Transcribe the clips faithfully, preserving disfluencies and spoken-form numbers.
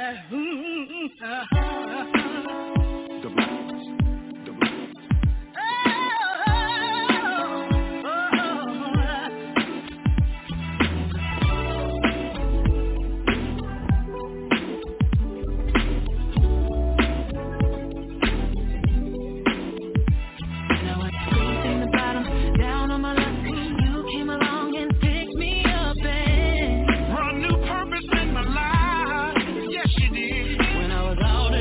Brought new purpose in my life. Yes, you did. When I was out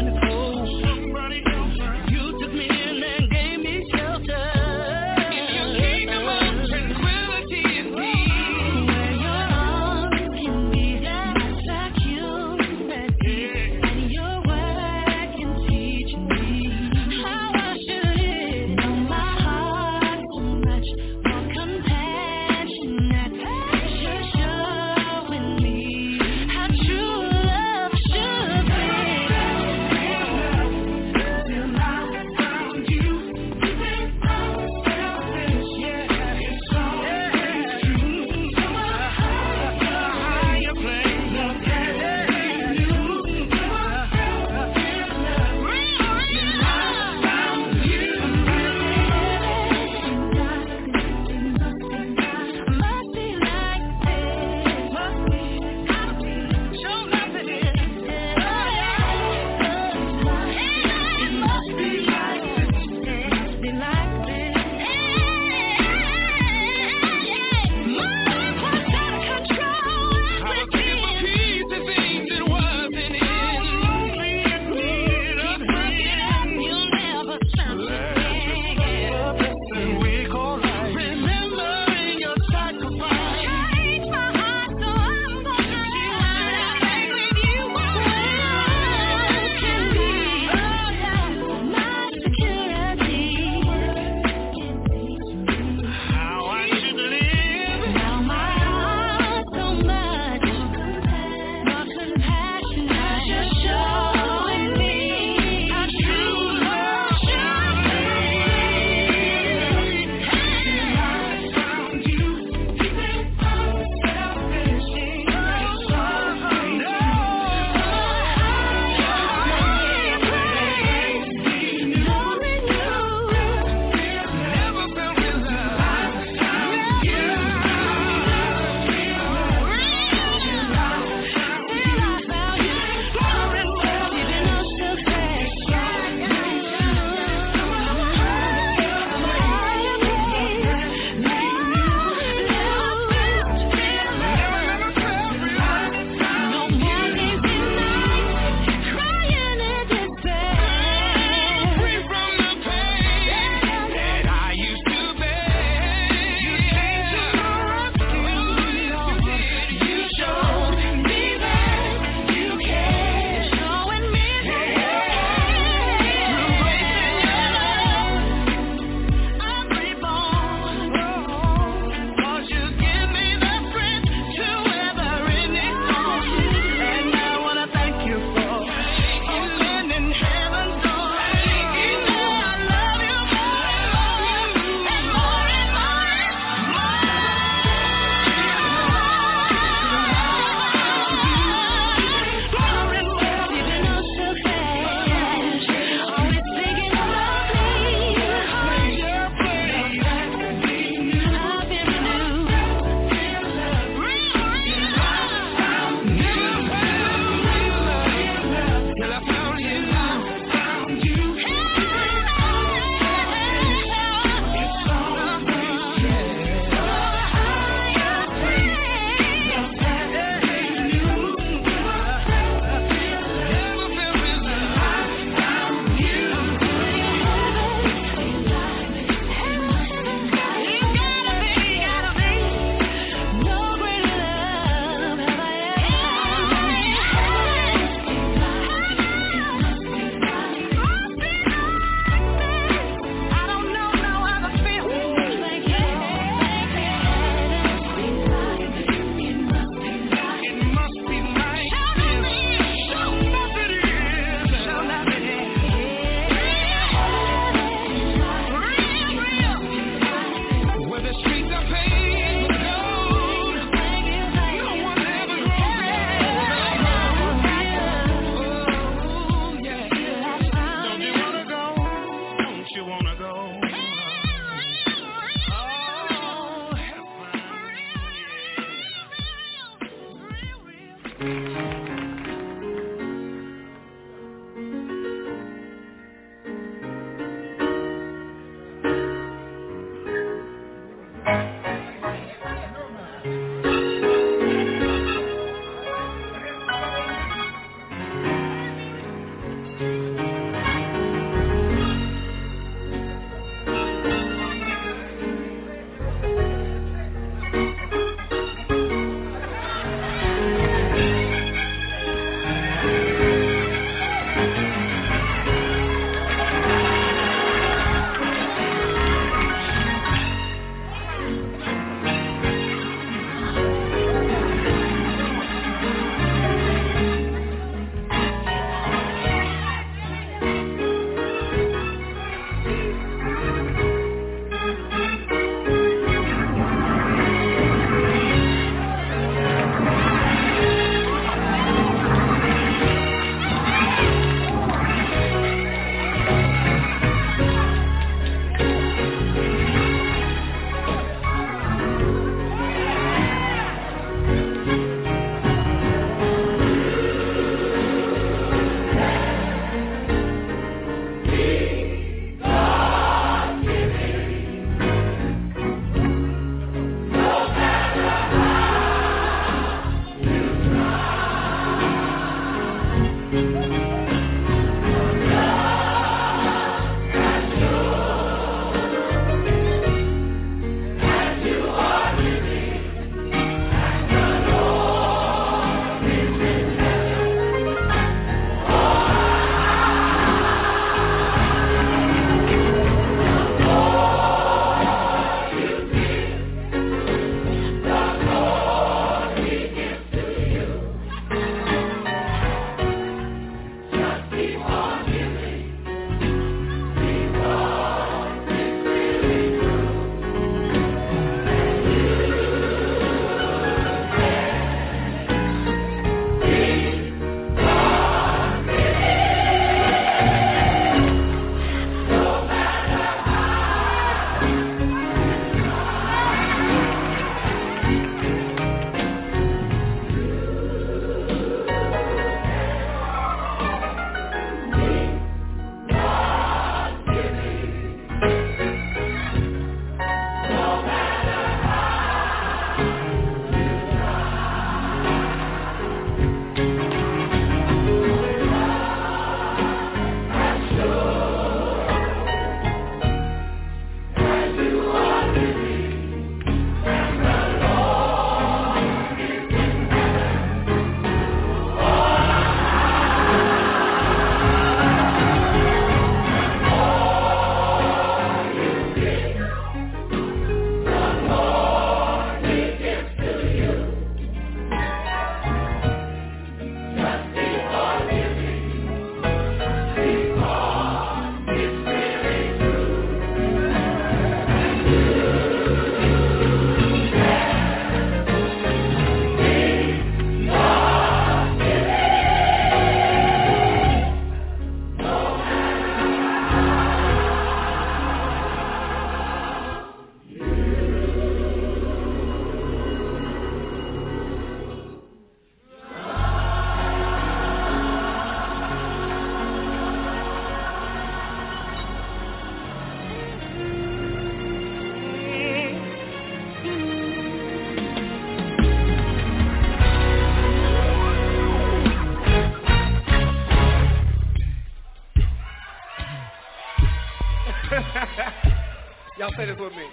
Y'all say this with me.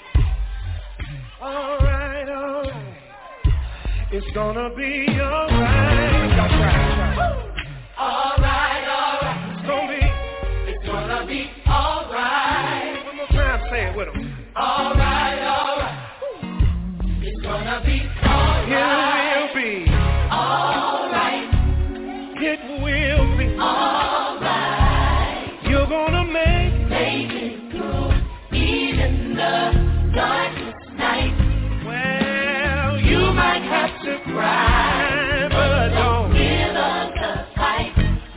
All right, all right. It's gonna be all right. Y'all try. All right, all right. It's gonna be. It's gonna be all right. One more time, say it with them. All right, all right. It's gonna be all right. It will be. All right. It will be. All right. You're gonna make. Make it through even the darkest night. Well, you might have to cry, but don't give us a fight.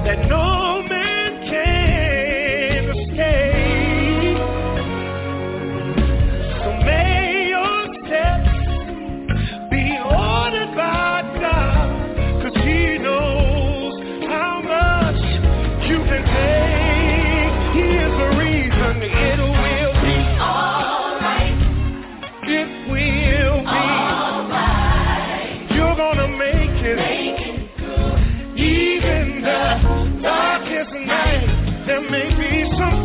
that no man can escape. So may your steps be ordered by God, 'cause He knows how much you can take. Here's the reason: it will be alright. It will be alright. You're gonna make it. Make it through. Even the darkest night, there may be some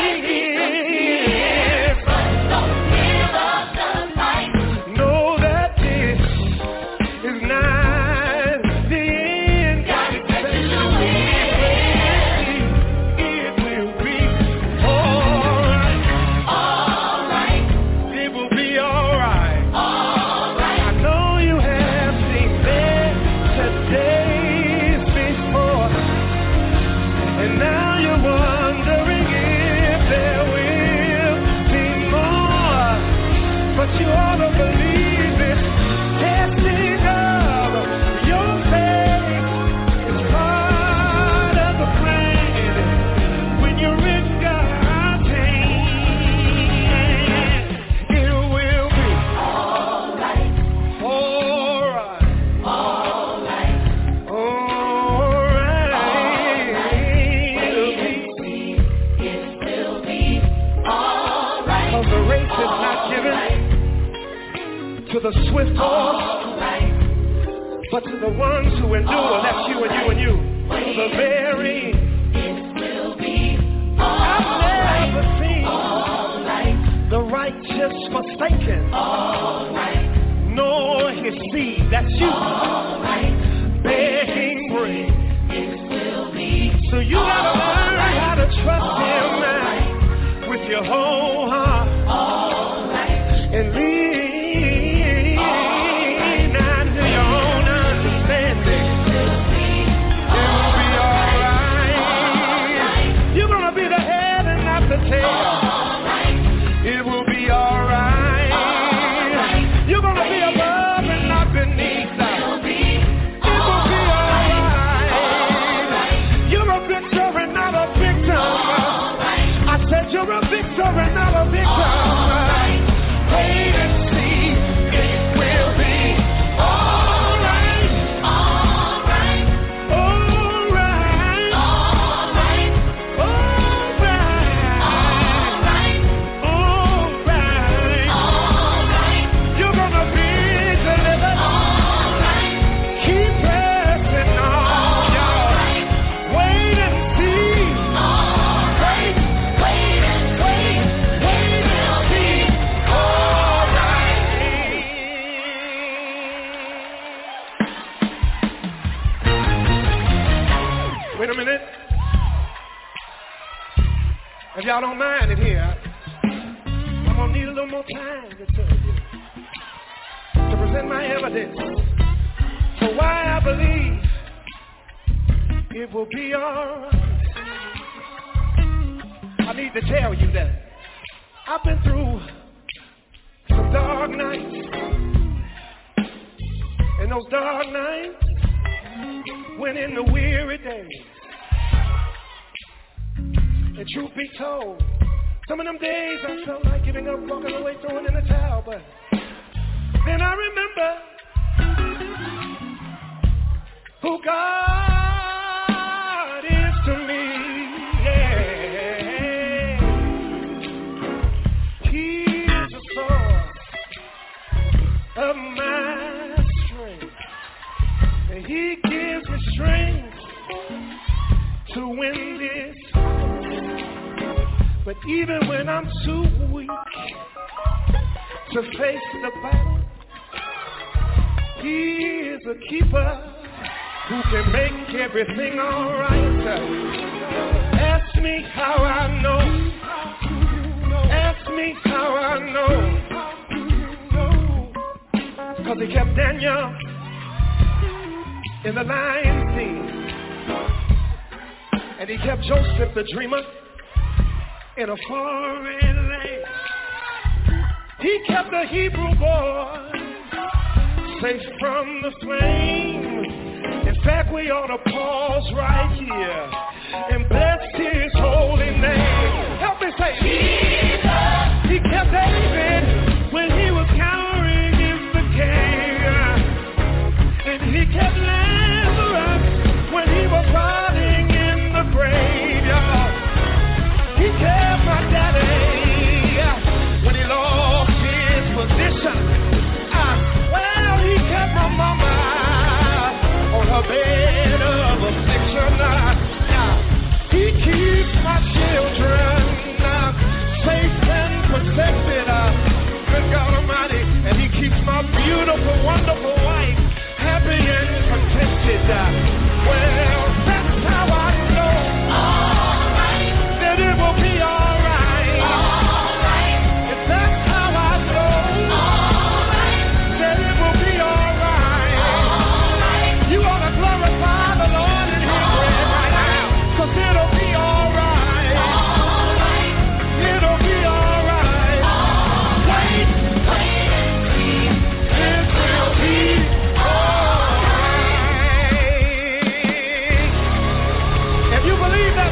fears, but don't give up the fight. Know that this is not the end. God is taking you in. It will be alright. Alright. It will be alright. Alright. I know you have seen better days before, and now you're wondering if there will be more. But you ought to believe it. Testing of your faith is part of the plan. When you're in God's hand, it will be alright. Alright. Alright. Alright. It'll be. It will be alright. 'Cause the race is not given to the swift or but to the ones who endure. That's you and you and you. The very I've never seen the righteous forsaken, nor his seed. That's you. Begging bread. So you gotta learn how to trust him with your whole heart and lean not to your own understanding. It will be alright. You're gonna be the head and not the tail. It will be alright. You're gonna be above and not beneath. It will be alright. You're a victor and not a victim. I said you're a victor and not a victim. Wait and see. It will be alright. Alright. Alright. Alright. Alright. Alright. You're gonna be delivered. Keep pressing on, y'all. Wait and see. Wait, wait, wait, wait and see. Alright. Wait a minute. If y'all don't mind it here, I'm gonna need a little more time to tell you, to present my evidence for why I believe it will be alright. I need to tell you that I've been through some dark nights, and those dark nights went into weary days. And truth be told, some of them days I felt like giving up, walking away, throwing in the towel. But then I remember who God is to me. Yeah. He is the source of my strength, and He gives me strength to win this. But even when I'm too weak to face the battle, He is a keeper who can make everything alright. Ask me how I know. Ask me how I know. Because He kept Daniel in the lion's den, and He kept Joseph the dreamer in a foreign land. He kept the Hebrew boy safe from the flame. In fact, we ought to pause right here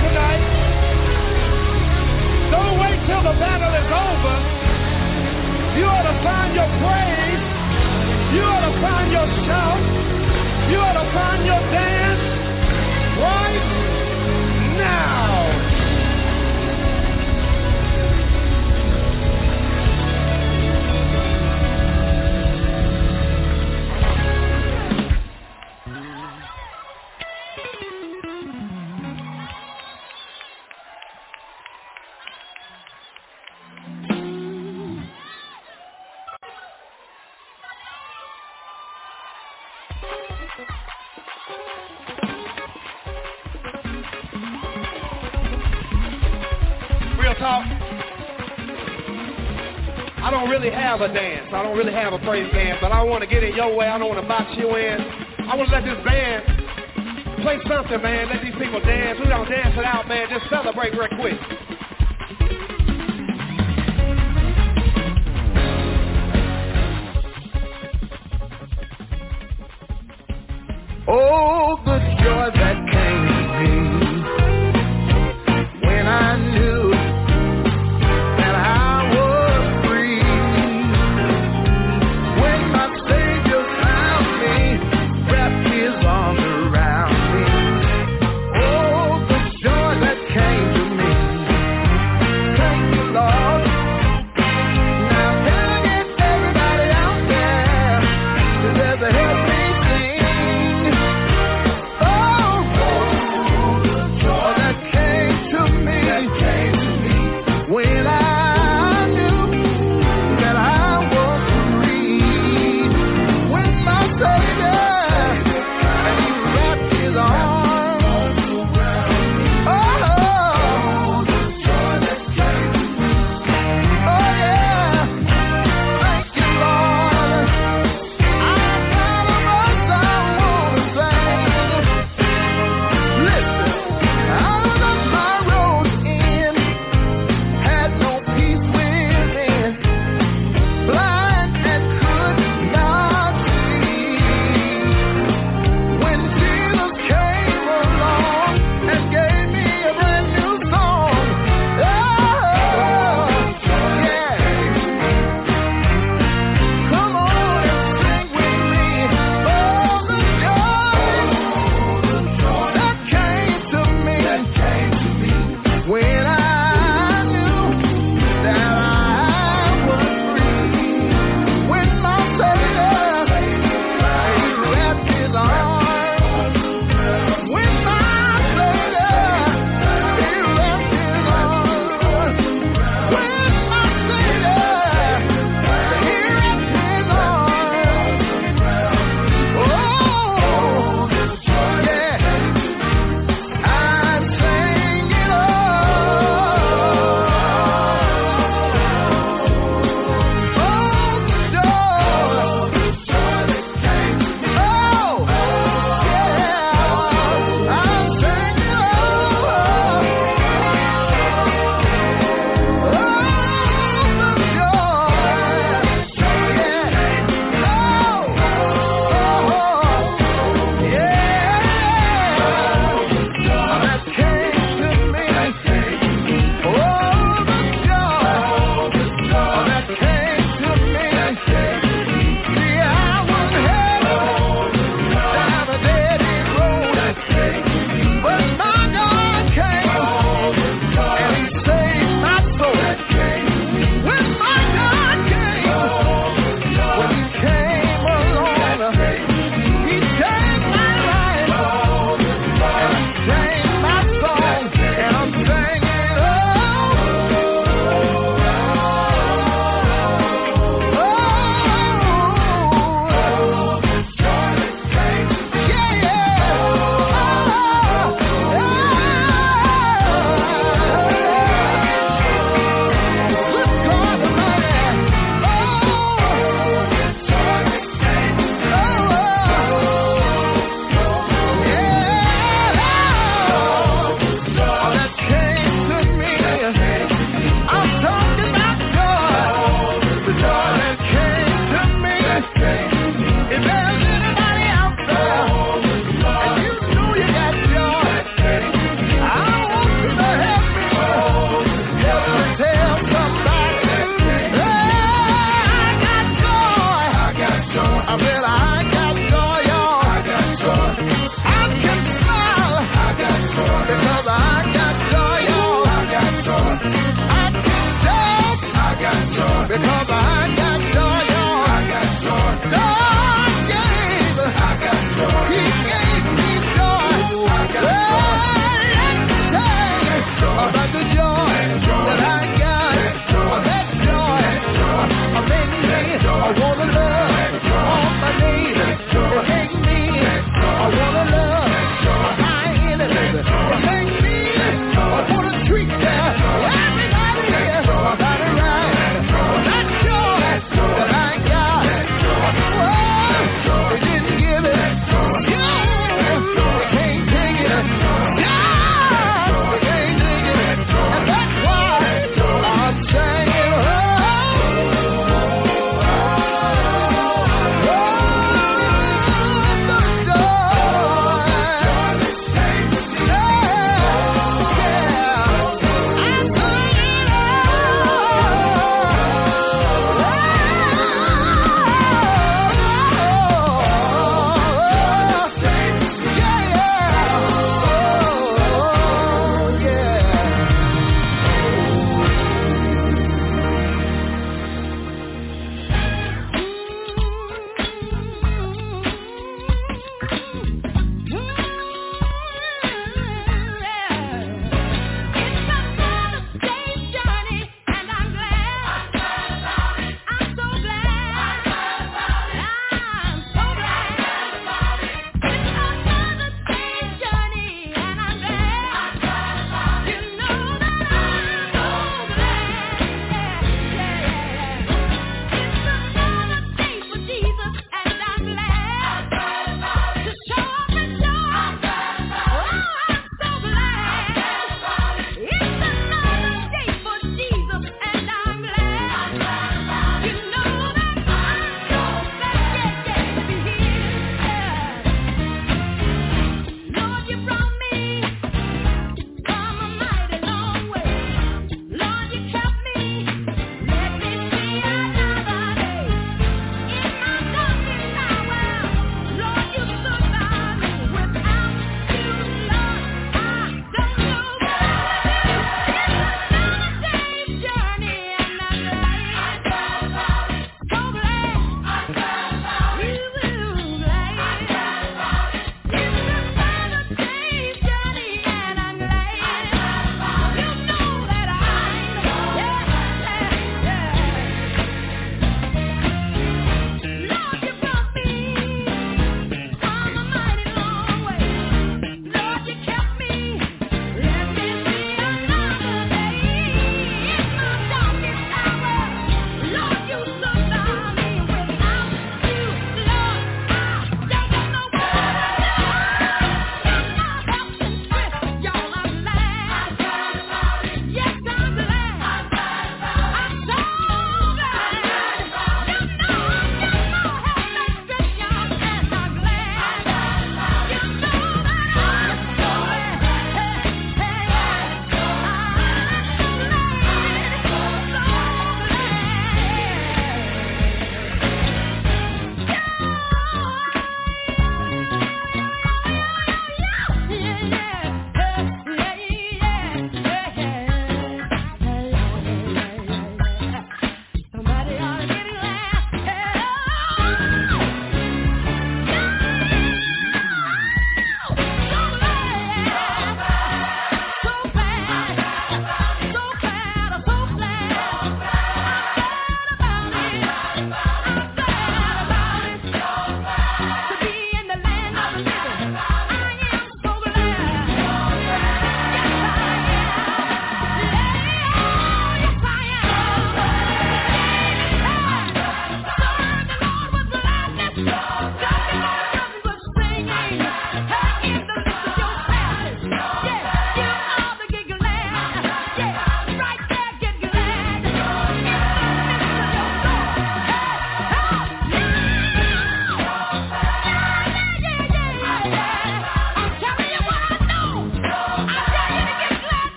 tonight. Don't wait till the battle is over. You ought to find your praise. You ought to find your shout. You ought to find your dance right now. Real talk. I don't really have a dance. I don't really have a praise dance, but I want to get in your way. I don't want to box you in. I want to let this band play something, man. Let these people dance. We don't dance it out, man. Just celebrate real quick. Oh, the joy that came to me when I knew that I was free. When my Savior found me, wrapped his arms around me. Oh, the joy that came to me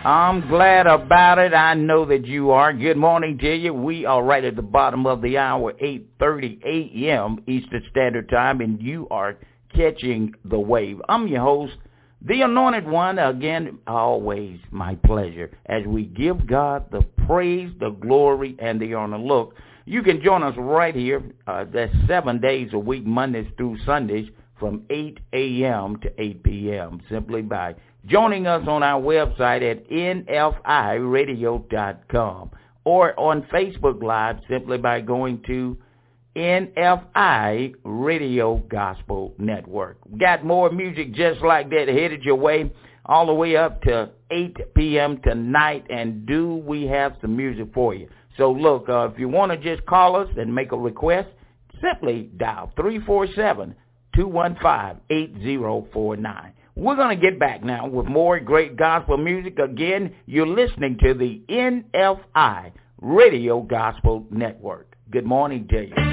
I'm glad about it. I know that you are. Good morning to you. We are right at the bottom of the hour, eight thirty a.m. Eastern Standard Time, and you are catching the wave. I'm your host, the Anointed One. Again, always my pleasure as we give God the praise, the glory, and the honor. Look, you can join us right here. Uh, that's seven days a week, Mondays through Sundays, from eight a.m. to eight p.m. simply by joining us on our website at N F I radio dot com or on Facebook Live simply by going to N F I Radio Gospel Network. Got more music just like that headed your way all the way up to eight p.m. tonight, and do we have some music for you. So look, uh, if you want to just call us and make a request, simply dial three four seven, two one five, eight zero four nine. We're going to get back now with more great gospel music. Again, you're listening to the N F I Radio Gospel Network. Good morning to you.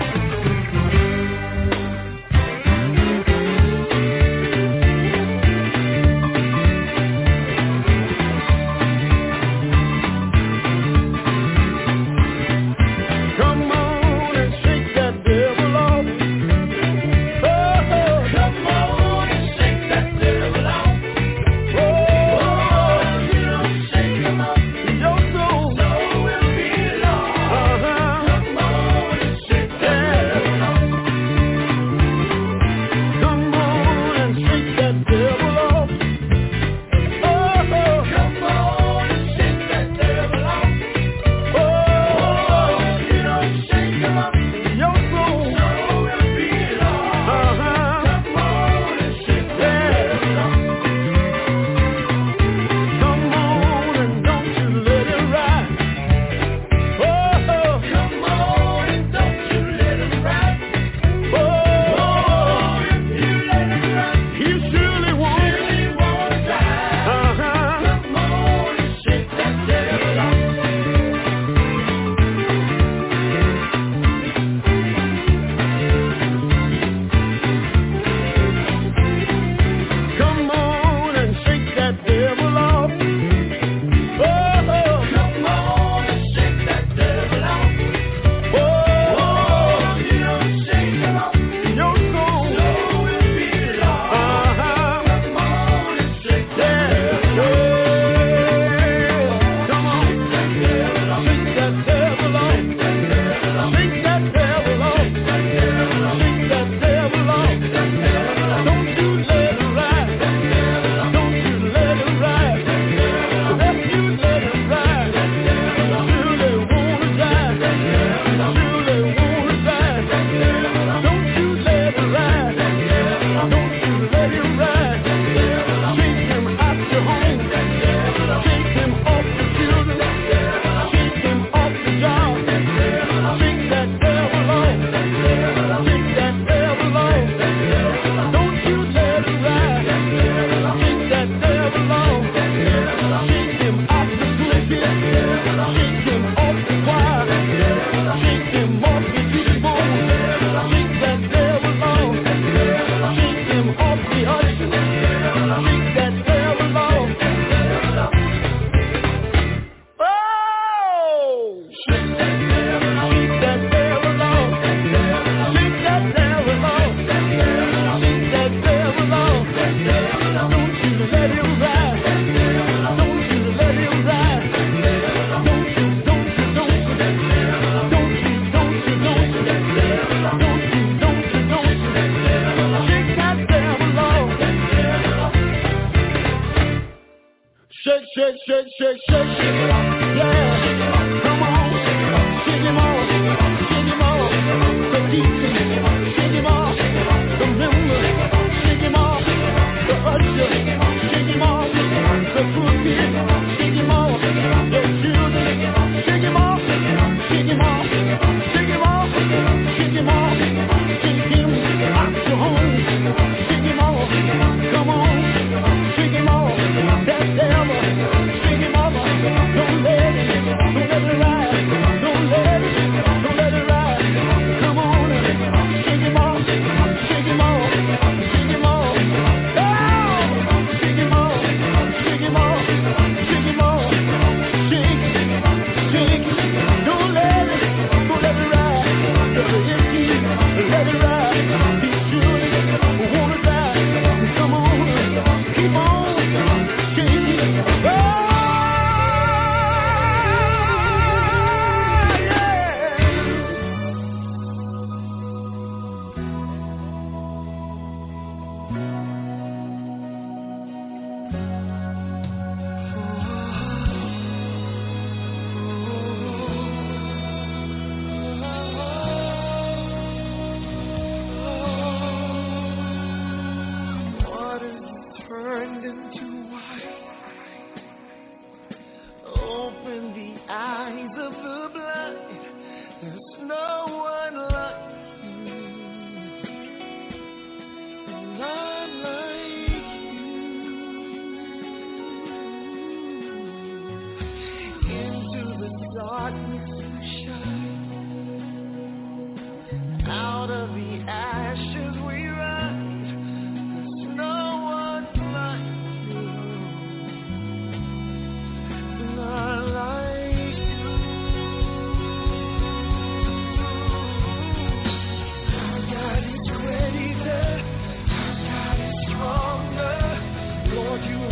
Come on,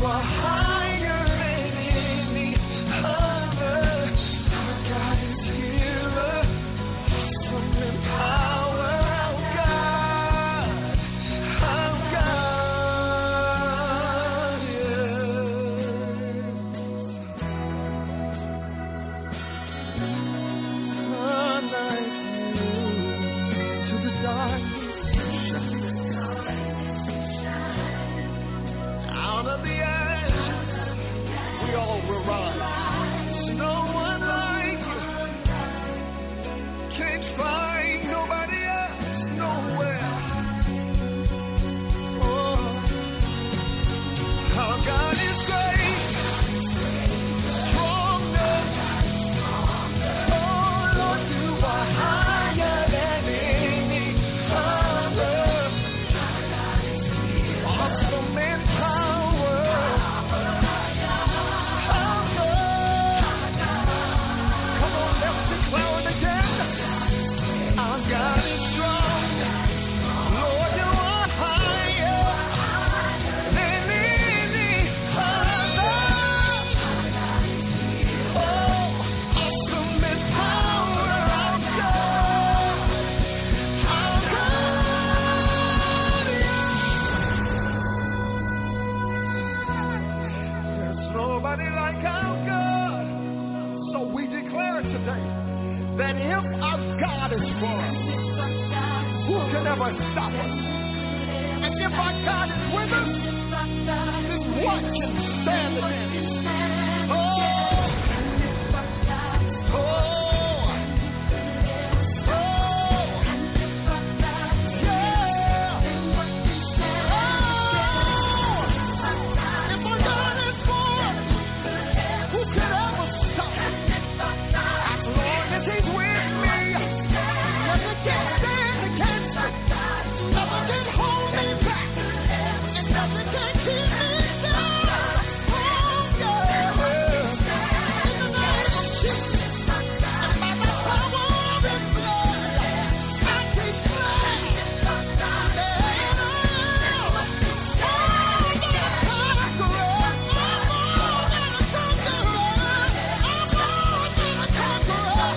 are higher than any other. Our God is healer, awesome in power. Our God, our God, yeah. Unlike you, to the darkness out of the ashes, we all will rise. No one like you. Can't find nobody else, nowhere. Oh, our God is great, stronger. Oh, Lord, you are higher than any other. Awesome in power. Come on, let's declare it again. Our God is strong. Lord, you are higher than any other. Oh, awesome in power. Our God, our God, yeah. There's nobody like our God. So we declare today that if our God is for us, who can ever stop us? And if our God is with us, then what can stand against us? Oh, oh, oh, yeah. Oh, if our God is for us, who can ever stop us? As long as He's with me, nothing can stand against me. Nothing can hold me back, and nothing can keep me down. Oh, yeah. In the name of Jesus, and by the power of His blood, I declare that I am more than a conqueror. I'm more than a conqueror. I'm more than a conqueror.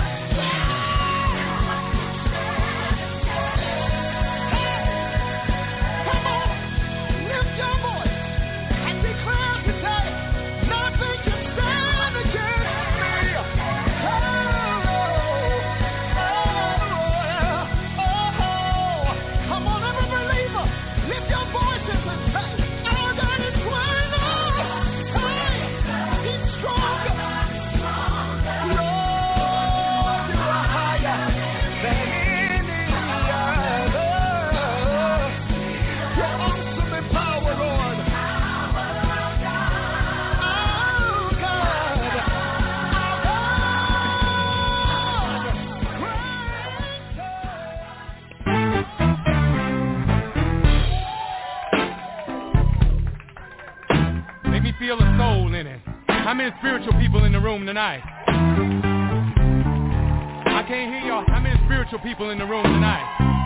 Come on, lift your voice and declare today, nothing can stand against me. Oh, oh, oh, oh. Come on, every believer, lift your voices and say, our God is greater. Hey, He's stronger. Lord, you are higher than any other. You're awesome in power, Lord. Oh, God. Make me feel a soul in it. How many spiritual people in the room tonight? I can't hear y'all. How many spiritual people in the room tonight?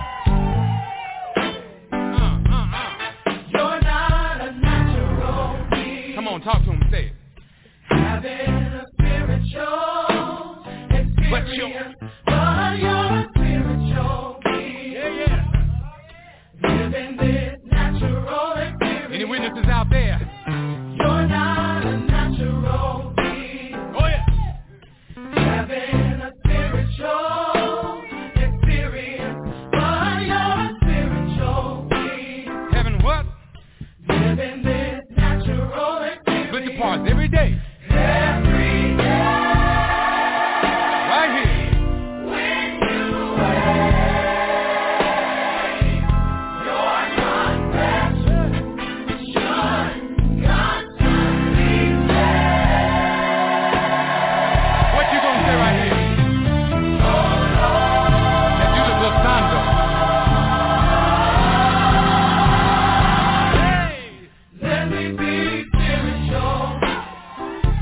Uh, uh, uh. You're not a natural being. Come on, talk to him. Say it. Having a spiritual experience, But you're- but you're a spiritual being. Yeah, yeah. Living this natural experience. Any witnesses out there? You're not a natural being. Oh, yeah. Having a spiritual experience, but you're a spiritual being. Having what? Living this natural experience. Split the parts every day. Every day. Right here. When you wake, your confession should constantly say, What you gonna say right here? oh Lord, Let's do the glissando. Hey! let me be spiritual.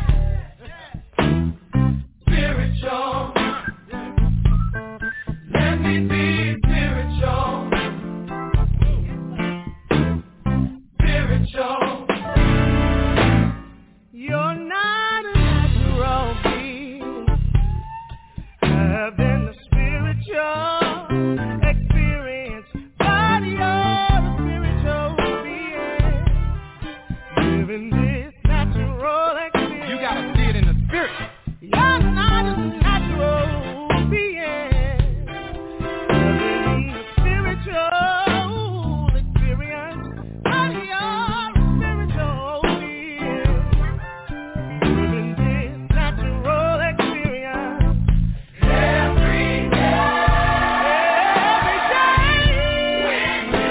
spirit. You're not a natural being. You need a spiritual experience. But you're a spiritual being. Living this natural experience. Every day. Every day. When you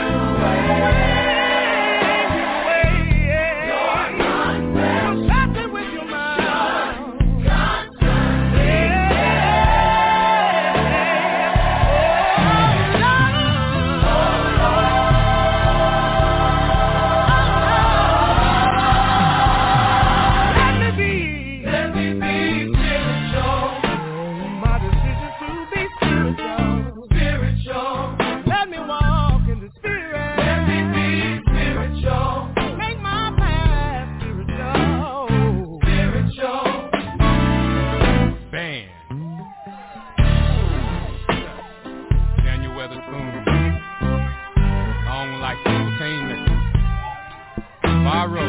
wake. You're constantly with your mind. Constantly. Let me be. Let me be spiritual. My decision to be spiritual. Spiritual. Let me walk in the spirit. Let me be spiritual. Make my path spiritual. Spiritual. Band. Daniel Weatherspoon. Long Life Entertainment. Barrow.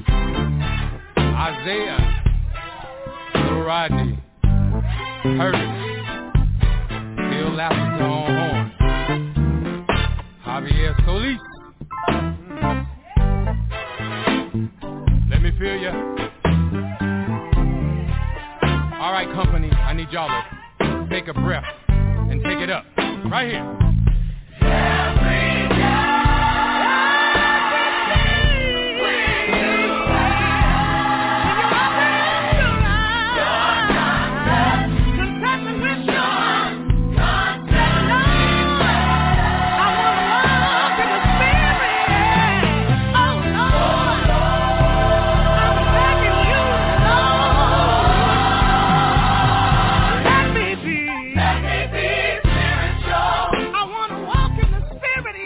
Isaiah. Little Rodney. Curtis. Bill Lassiter on horn. Javier Solis. Let me feel ya. All right, company, I need y'all to take a breath and take it up. Right here. Let me be spiritual. I want to walk in the spirit.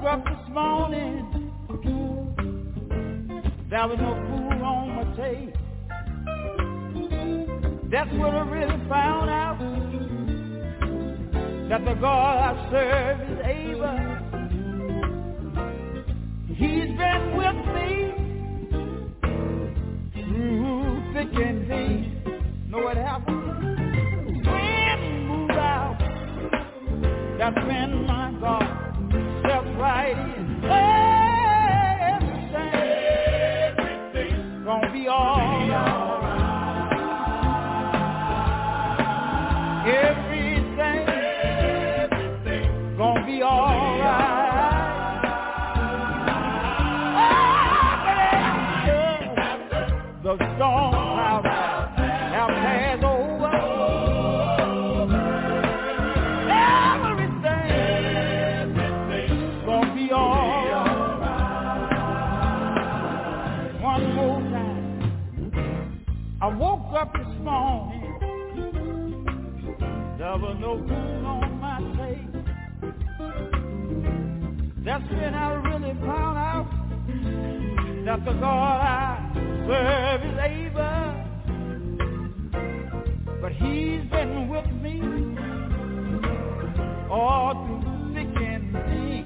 up this morning, there was no food on my table. That's when I really found out that the God I serve is able. He's been with me through thick and thin. Know what happened? When he moved out, that's when my God stepped right in. Everything, everything's gonna be all right. Everything, everything's gonna be all right. The storm clouds have passed over. Everything, everything's gonna be all right. One more time. I woke up this morning. There was no food on my table. That's when I really found out that the God I serve is able, but he's been with me all through thick and thin.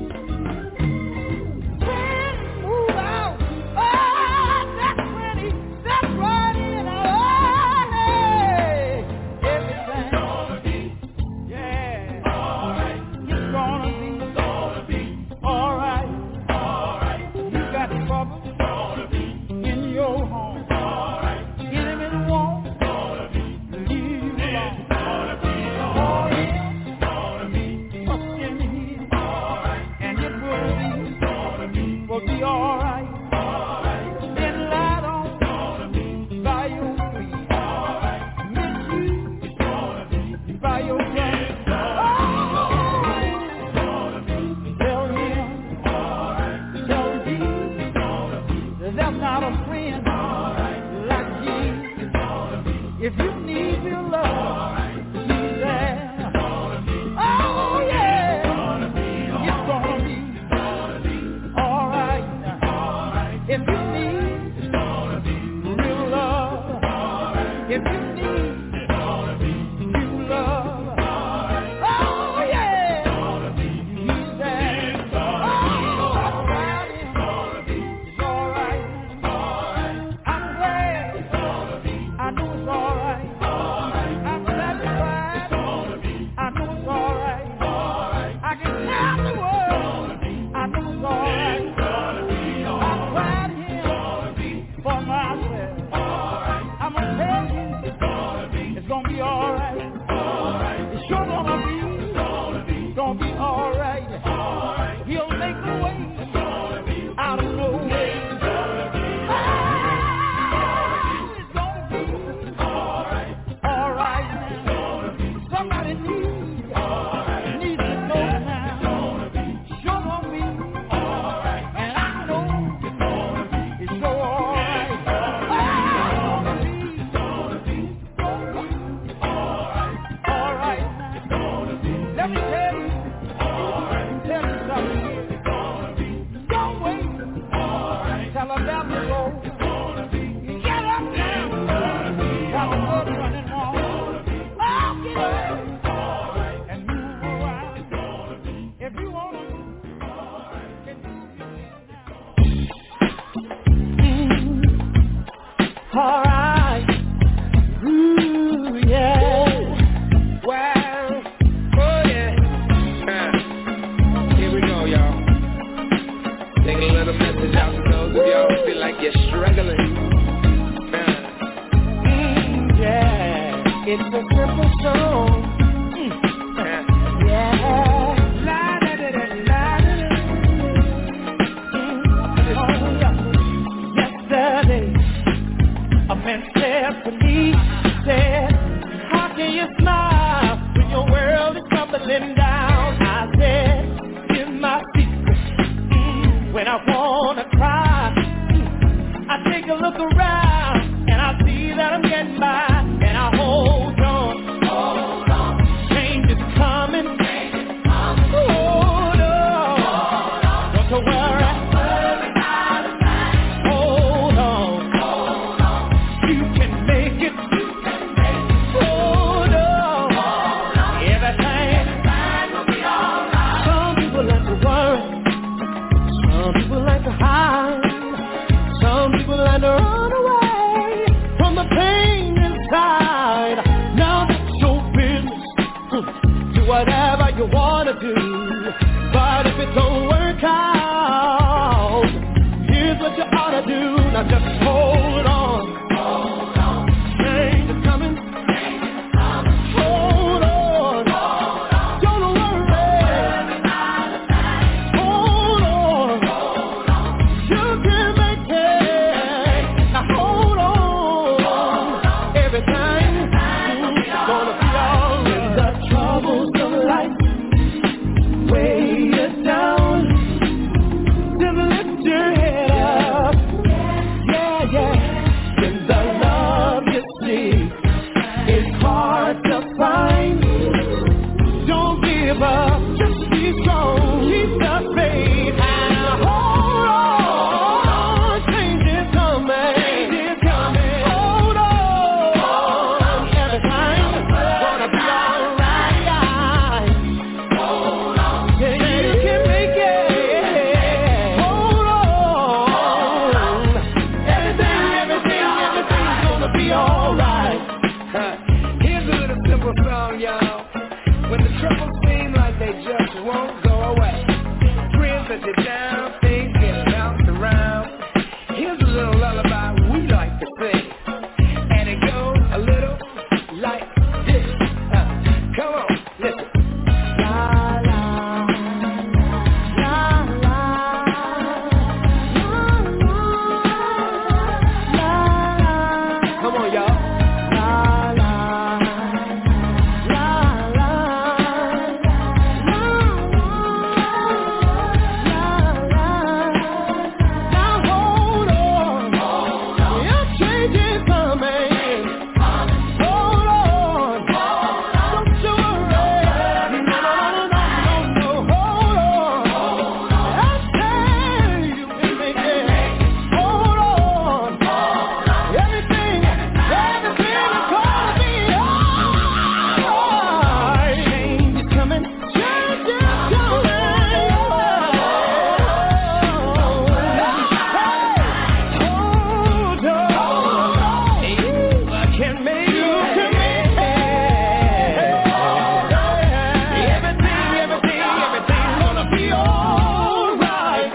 When he moved out, oh, that's when he stepped right in. Oh, hey, everything's gonna be, yeah, all right. It's gonna be, gonna be, all right, all right. You got trouble. Your home. All right. Enemy won't gonna be leave you alone. Gonna be all right. Gonna be trust in him. All right. And it will be gonna be will be all right. All right. Then light on gonna be by your feet. All right. Miss you gonna be by your friend. Oh, gonna be tell him. All right. Tell Jesus gonna be that's not a friend. If you need your love, he's there. Oh, yeah. It's gonna be all right. If you need real love, if you need new love, oh, yeah. He's there. Oh, all right. It's all right. I'm glad. I know it's all right. I'm satisfied. I know it's all right. I can tell the world. I know it's all right. I'm glad here for myself. I'm gonna tell you, it's gonna be all right. It's sure gonna be, it's gonna be all right. He'll make a way out of no way. Somebody needs, needs to know now. Sure gonna be, and I know it's so all right. It's gonna be, gonna be, all right now. Let me tell you, tell you something. Don't wait till I'm down the road. Get up now, got the blood running warm. And move around. If you want to move, can move now. All right. Ooh, yeah. Well, oh, yeah. Uh, here we go, y'all. Take a little message out to those of y'all who feel like you're struggling. Uh. Mm, yeah. It's a simple song. Mm. Yeah. La da da da la da da. Oh yeah. Yesterday, a man said to me, said, how can you smile when your world is tumbling down? I said, here's my secret. Mm. When I wanna cry, mm. I take a look around and I see that I'm getting by. And I hold on, hold on. Change is coming, change is coming. Hold on, Now just hold on. Hold on. Change is coming. Change is coming. Hold on. Hold on. Don't worry. Hold on. Hold on. You can make it. Now hold on. Hold on. Everything's gonna be all in the troubles of life. Weigh it down. Just lift your head up. Yeah, yeah. In the love you see, it's hard to find. Don't give up. Just be strong. Keep the faith. And hold on. Change is coming. Change is coming. Hold on. Everything's gonna be alright. Hold on. Yeah, you can make it. Hold on. Everything, everything, everything's gonna be alright. Here's a little simple song, y'all. When the troubles seem like they just won't go away, friends that you're down, things get bounced around. Here's a little lullaby we like to sing, and it goes a little like this. Uh, come on, listen. La la la la la la. Come on, y'all. La la la la Now hold on. Your change is coming. Hold on. Don't you worry. No, no, no, no, no, hold on. I say you can make it. Hold on. Everything, everything is gonna be alright. Change is coming. Change is coming. Hold on. I can make it. Everything, everything, everything's gonna be alright.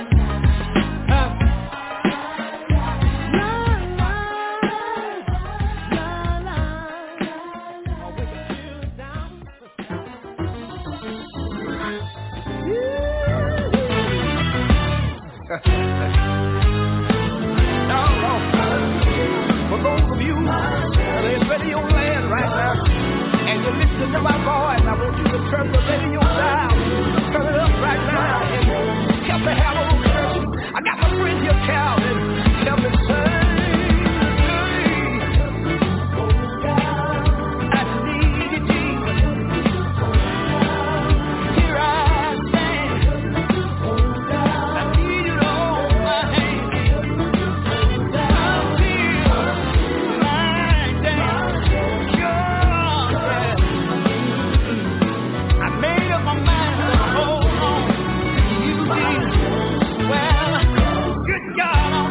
For those of you that is radio land right now, and you're listening to my voice, I want you to turn the radio down, turn it up right now, and help me have a little church. I got my friend here, Calvin, help me sing. I need you, Jesus. Here I stand. I need you to hold my hand. I feel like that you're there. I made up my mind to hold on to you, Jesus. Well, good God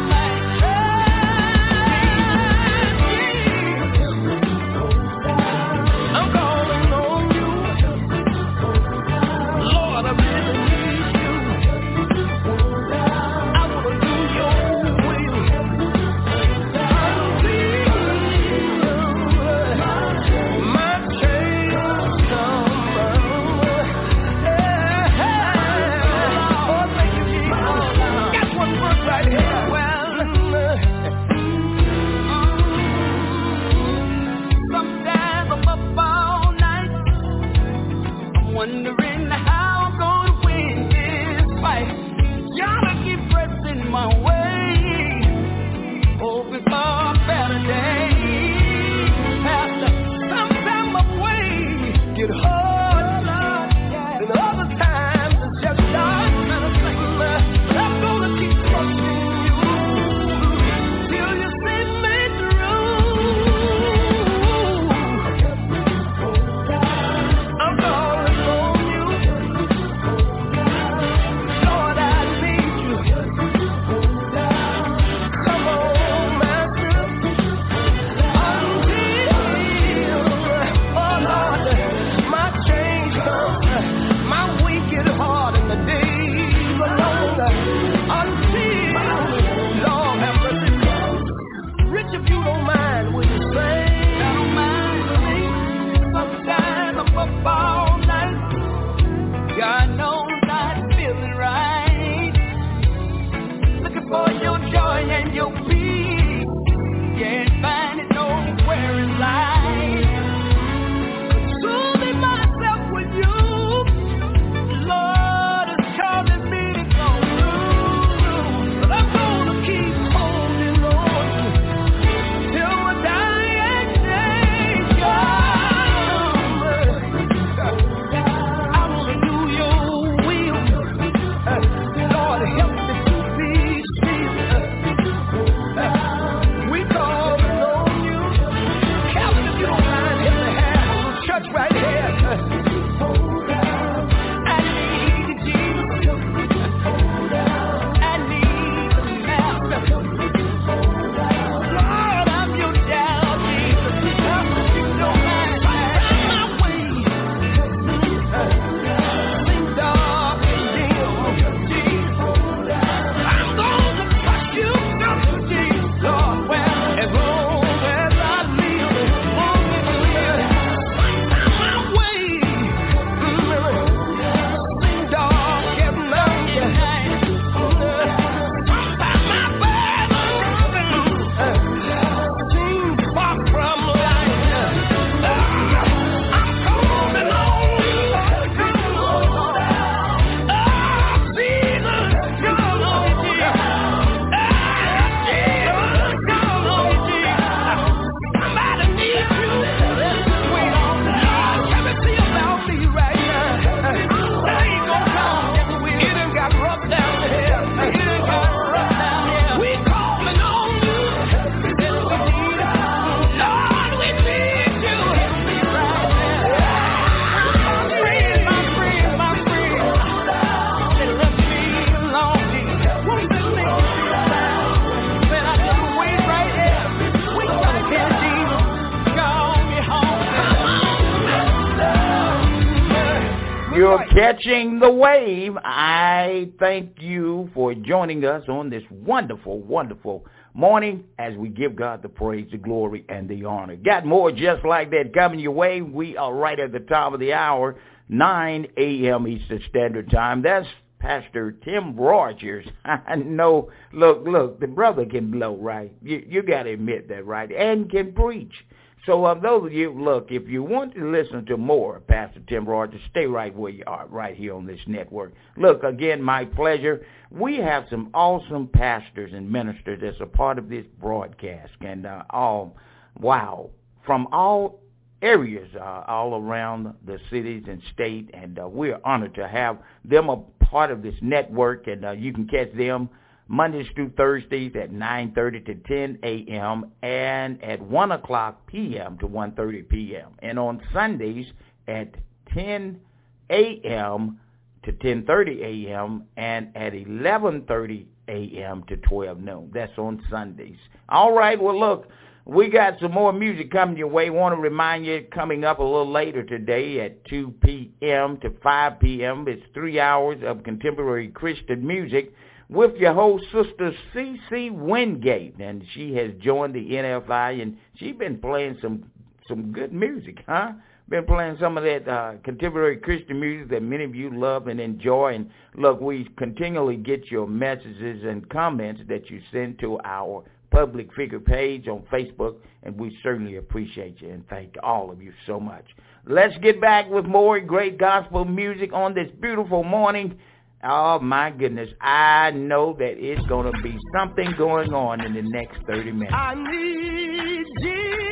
You're right. catching the wave. I thank you for joining us on this wonderful, wonderful morning as we give God the praise, the glory, and the honor. Got more just like that coming your way. We are right at the top of the hour, nine a.m. Eastern Standard Time. That's Pastor Tim Rogers. I know, look, look, the brother can blow, right? You, you got to admit that, right? And can preach. So uh, those of you, look, if you want to listen to more of Pastor Tim Rogers, stay right where you are, right here on this network. Look, again, my pleasure. We have some awesome pastors and ministers that's a part of this broadcast. And uh, all, wow, from all areas uh, all around the cities and state. And uh, we're honored to have them a part of this network. And uh, you can catch them Mondays through Thursdays at nine thirty to ten a.m. and at one o'clock p.m. to one thirty p.m. And on Sundays at ten a.m. to ten thirty a.m. and at eleven thirty a.m. to twelve noon. That's on Sundays. All right, well, look, we got some more music coming your way. Want to remind you, coming up a little later today at two p.m. to five p.m. It's three hours of contemporary Christian music with your host, Sister C C Wingate, and she has joined the N F I, and she's been playing some some good music, huh? Been playing some of that uh, contemporary Christian music that many of you love and enjoy. And look, we continually get your messages and comments that you send to our public figure page on Facebook, and we certainly appreciate you and thank all of you so much. Let's get back with more great gospel music on this beautiful morning. Oh, my goodness. I know that it's going to be something going on in the next thirty minutes. I need Jesus.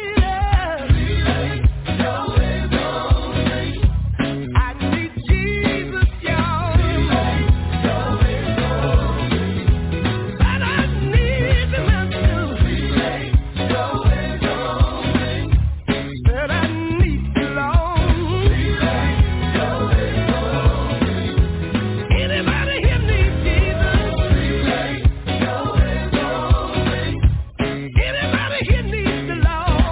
I need Jesus, y'all. And I need the master. Said I need the Lord. Anybody here need Jesus? Anybody here need the Lord?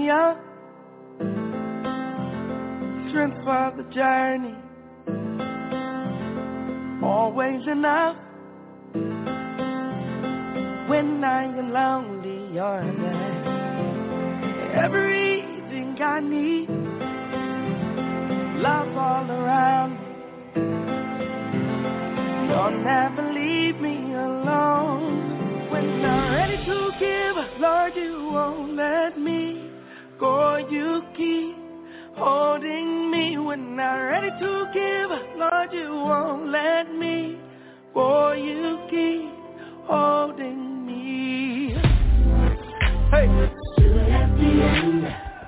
me up, strength for the journey, always enough. When I am lonely, you're there. Everything I need, love all around me. You'll never leave me alone. When I'm ready to give, Lord, you won't let me go. You keep holding me. When I'm ready to give, Lord, you won't let me go. You keep holding me. Hey, Stood at the end,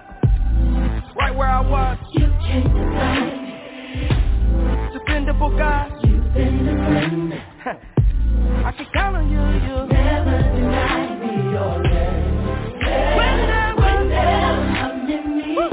right where I was. you came to find. Dependable God, You've been a friend. I can count on you. You Never denied me your love. Whenever, Whenever I'm in need,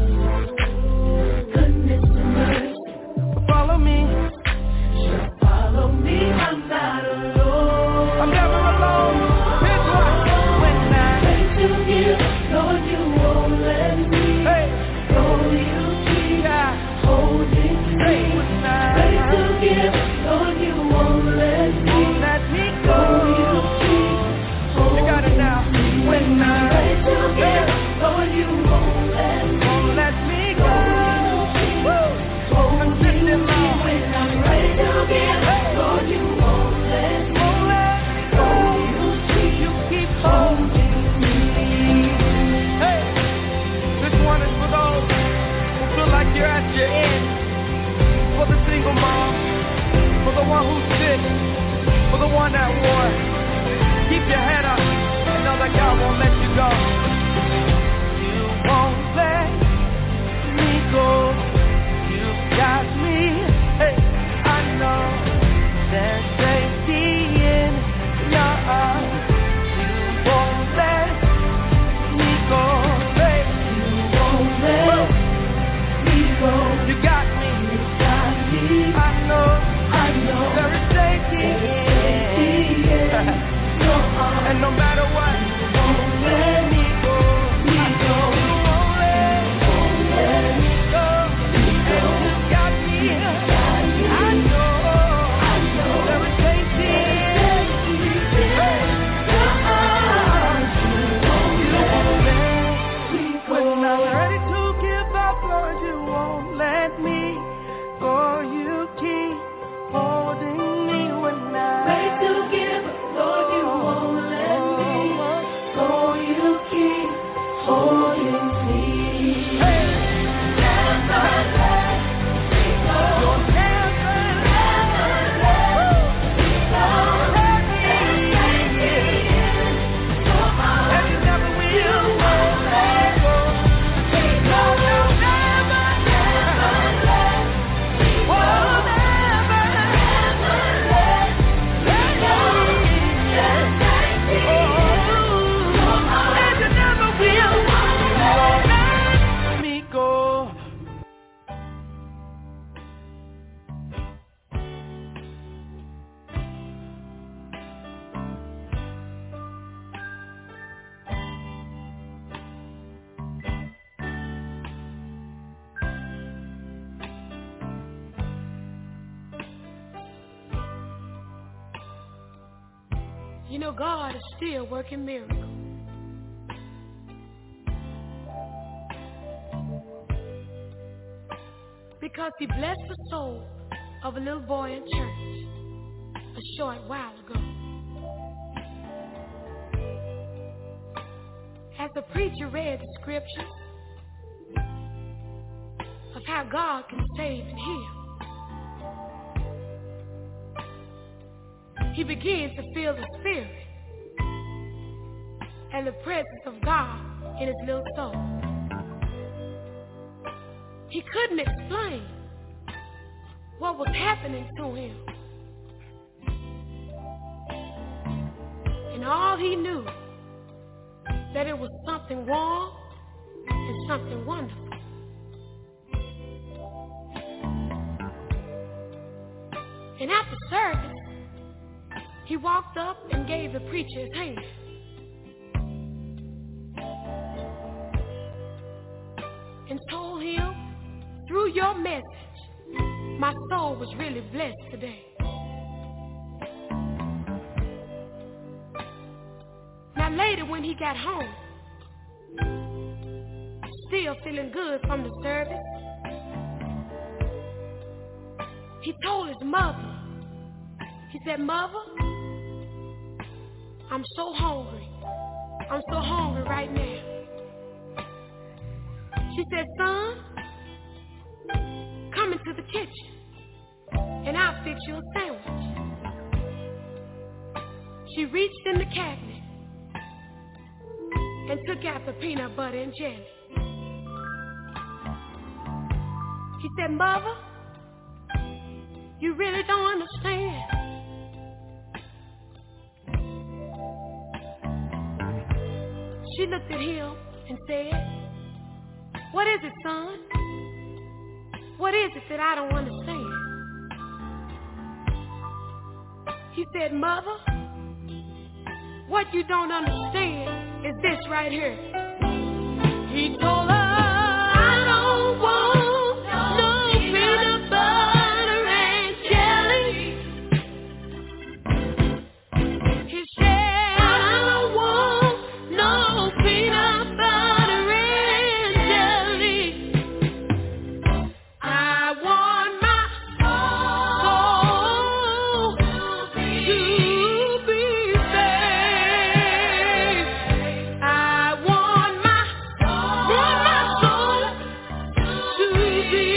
goodness and mercy follow me. shall follow me. I'm not alone. I'm never alone. Here's what. When I Ready to give, Lord, you won't let me hey, go. You keep yeah, holding hey, me. when Ready I to give, Lord, you won't let me won't let me go. You go. keep You got it now. When I ready to give, Lord, you won't let me won't let me go. Woo. I'm sitting alone. When I'm ready to give, Lord, you won't let me Won't let me go. go. You You keep keep holding me. Hey, this one is for those who feel like you're at your end. For the single mom, for the one who's sick, for the one at war. Keep your head up and know that God won't let you go. You won't let me go. You got me. Hey, I know there's safety in your arms. You won't let me go. Hey, You won't let me go. you got me. You got me. I know I know there is safety in your arms. and no matter what, You won't let me go. me go. You won't let Won't let me go. me go. And you got me. got me. I know I know there is safety in Hey, your arms. You won't you. let Won't let me go. When I'm ready to give up, Lord, you won't let me go. You keep holding me when I Ready to give, Lord, you won't let me go. You keep holding me. Hey, Never let me go. you'll never, Never let me go. let me, Your arms. and you never will. won't let go. me No, go. you'll never, Never let me go. oh, never, Never let let me go. me. Just thank me. Oh, and you never will. Won't let me go. You know, God is still working miracles. Because he blessed the soul of a little boy in church a short while ago. As the preacher read the scriptures of how God can save and heal, he begins to feel the spirit and the presence of God in his little soul. He couldn't explain what was happening to him. And all he knew, that it was something wrong and something wonderful. And after service, he walked up and gave the preacher his hand. and told him, through your message, my soul was really blessed today. Now later when he got home, still feeling good from the service, he told his mother, he said, Mother, I'm so hungry. I'm so hungry right now. She said, son, come into the kitchen and I'll fix you a sandwich. She reached in the cabinet and took out the peanut butter and jelly. He said, Mother, you really don't understand. She looked at him and said, what is it, son? What is it that I don't understand? He said, Mother, what you don't understand is this right here. He told her, I don't want no peanut butter and jelly. He said, I don't want no peanut butter and jelly. I want my soul to be saved. I want my, want my soul to be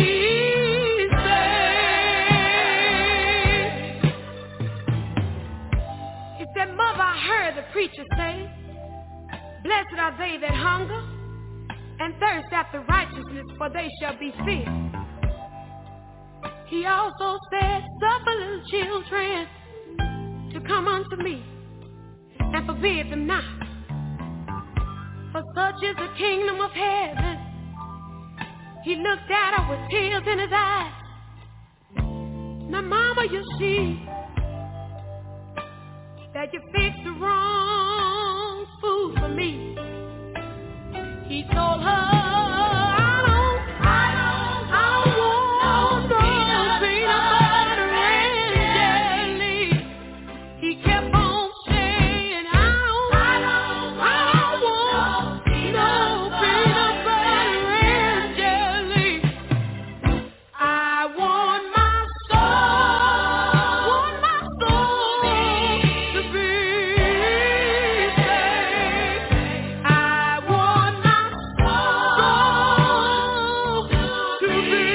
saved. He said, Mother, I heard the preacher say, blessed are they that hunger and thirst after righteousness, for they shall be filled. He also said, suffer little children to come unto me, and forbid them not. For such is the kingdom of heaven. He looked at her with tears in his eyes. Now, Mama, you see that you fixed the wrong food for me. He told her, I don't, I don't, I don't want no peanut butter and jelly. He kept on saying, I don't, I don't, I don't want no peanut butter and jelly. I want my soul, want my soul to be saved. I want my soul to be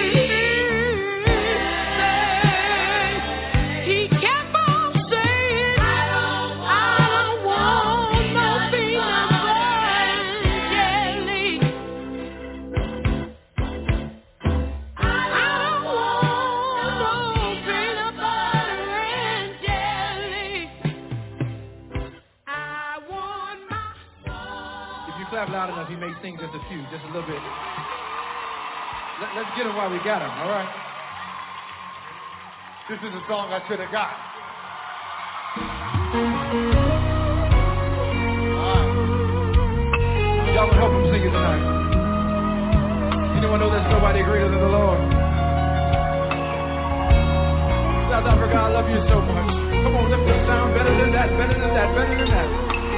saved. He kept on saying, I don't, I don't want no peanut butter and jelly. I don't want no peanut butter and jelly. I want my soul. If you clap loud enough, he may sing just a few, just a little bit. Let, let's get him while we got him, all right? This is a song I should have got. Y'all can help him sing it tonight. Anyone know there's nobody greater than the Lord? South Africa, I love you so much. Come on, lift the sound better than that, better than that, better than that.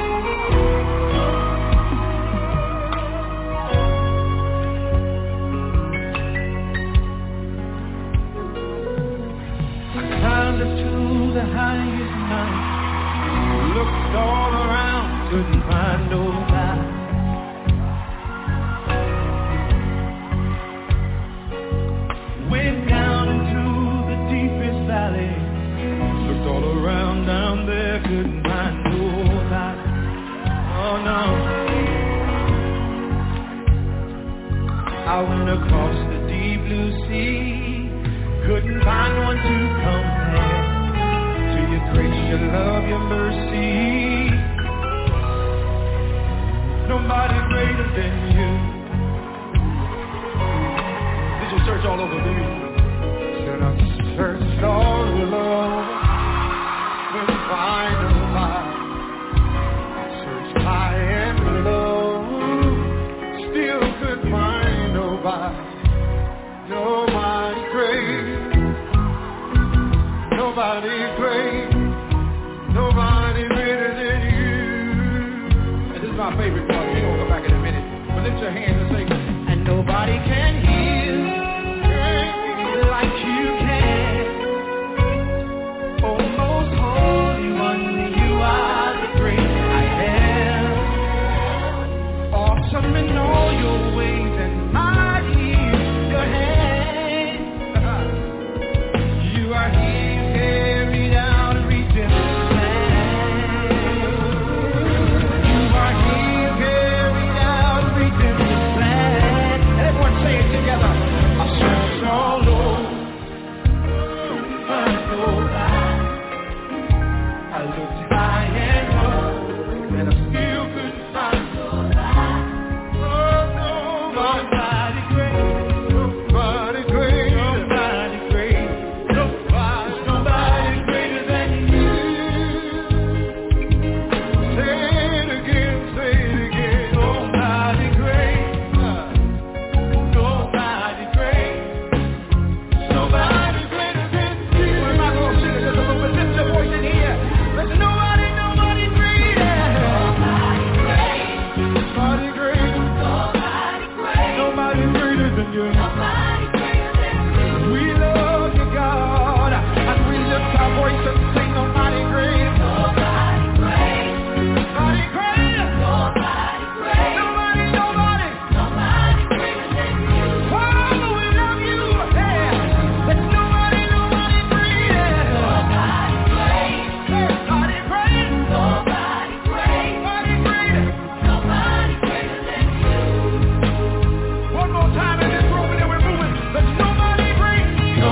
I climbed up to the highest mountain, looked all around, couldn't find nobody. Went down into the deepest valley, looked all around down there, couldn't find nobody. Oh no. I went across the deep blue sea, couldn't find one to compare to your grace, your love, your mercy. Nobody greater than you. Did you search all over, baby? Said I searched all alone, couldn't find nobody. Searched high and low, still couldn't find nobody. nobody, nobody great. Nobody great. Nobody greater than you. And this is my favorite part. We're going to go back in a minute. But lift your hands and say, and nobody can heal like you can. Oh, most holy one, you are the great I am. Awesome in all your ways and mighty in your hand. You are here. One more time in this room and then we're moving. There's nobody great.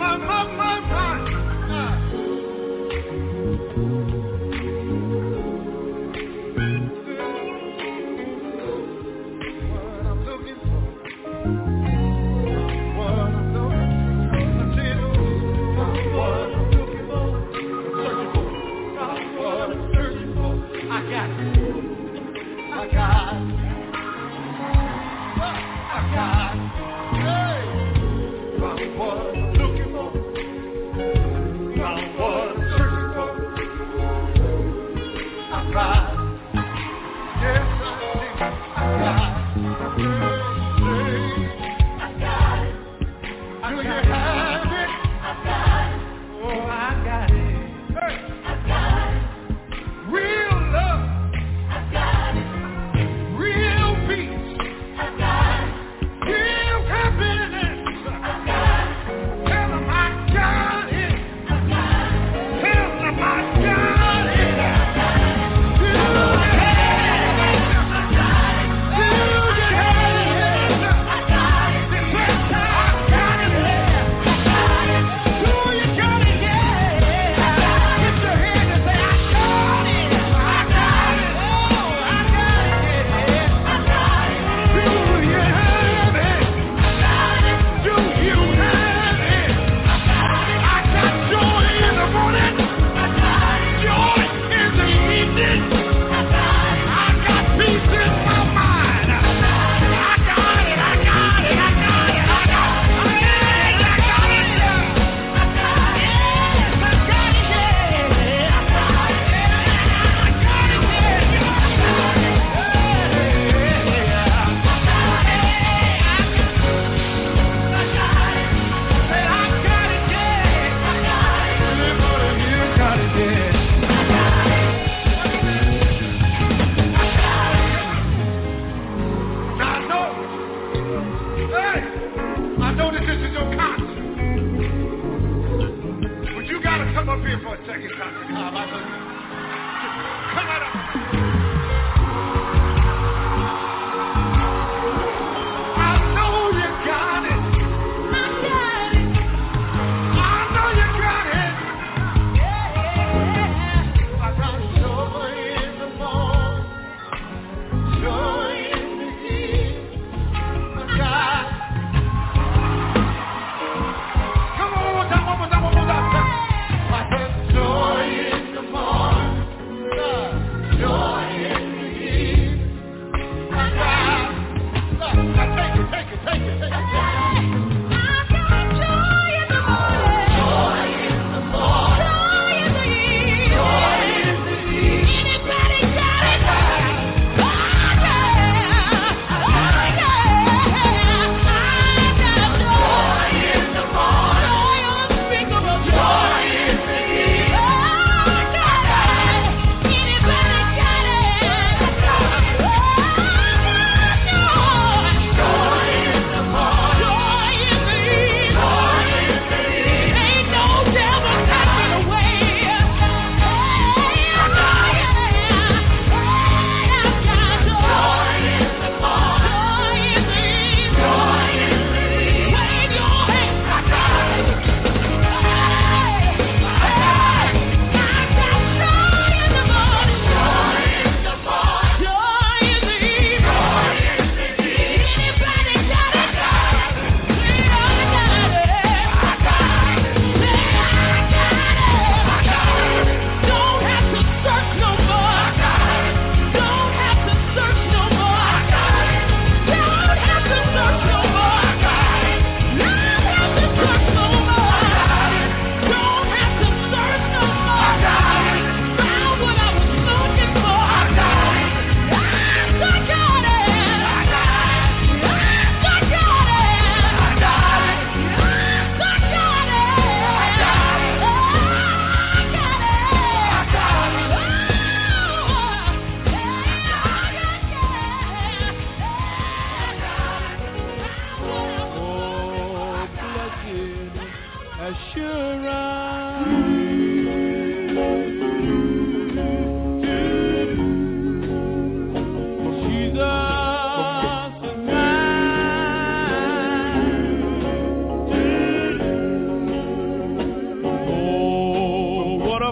my, my, my, my.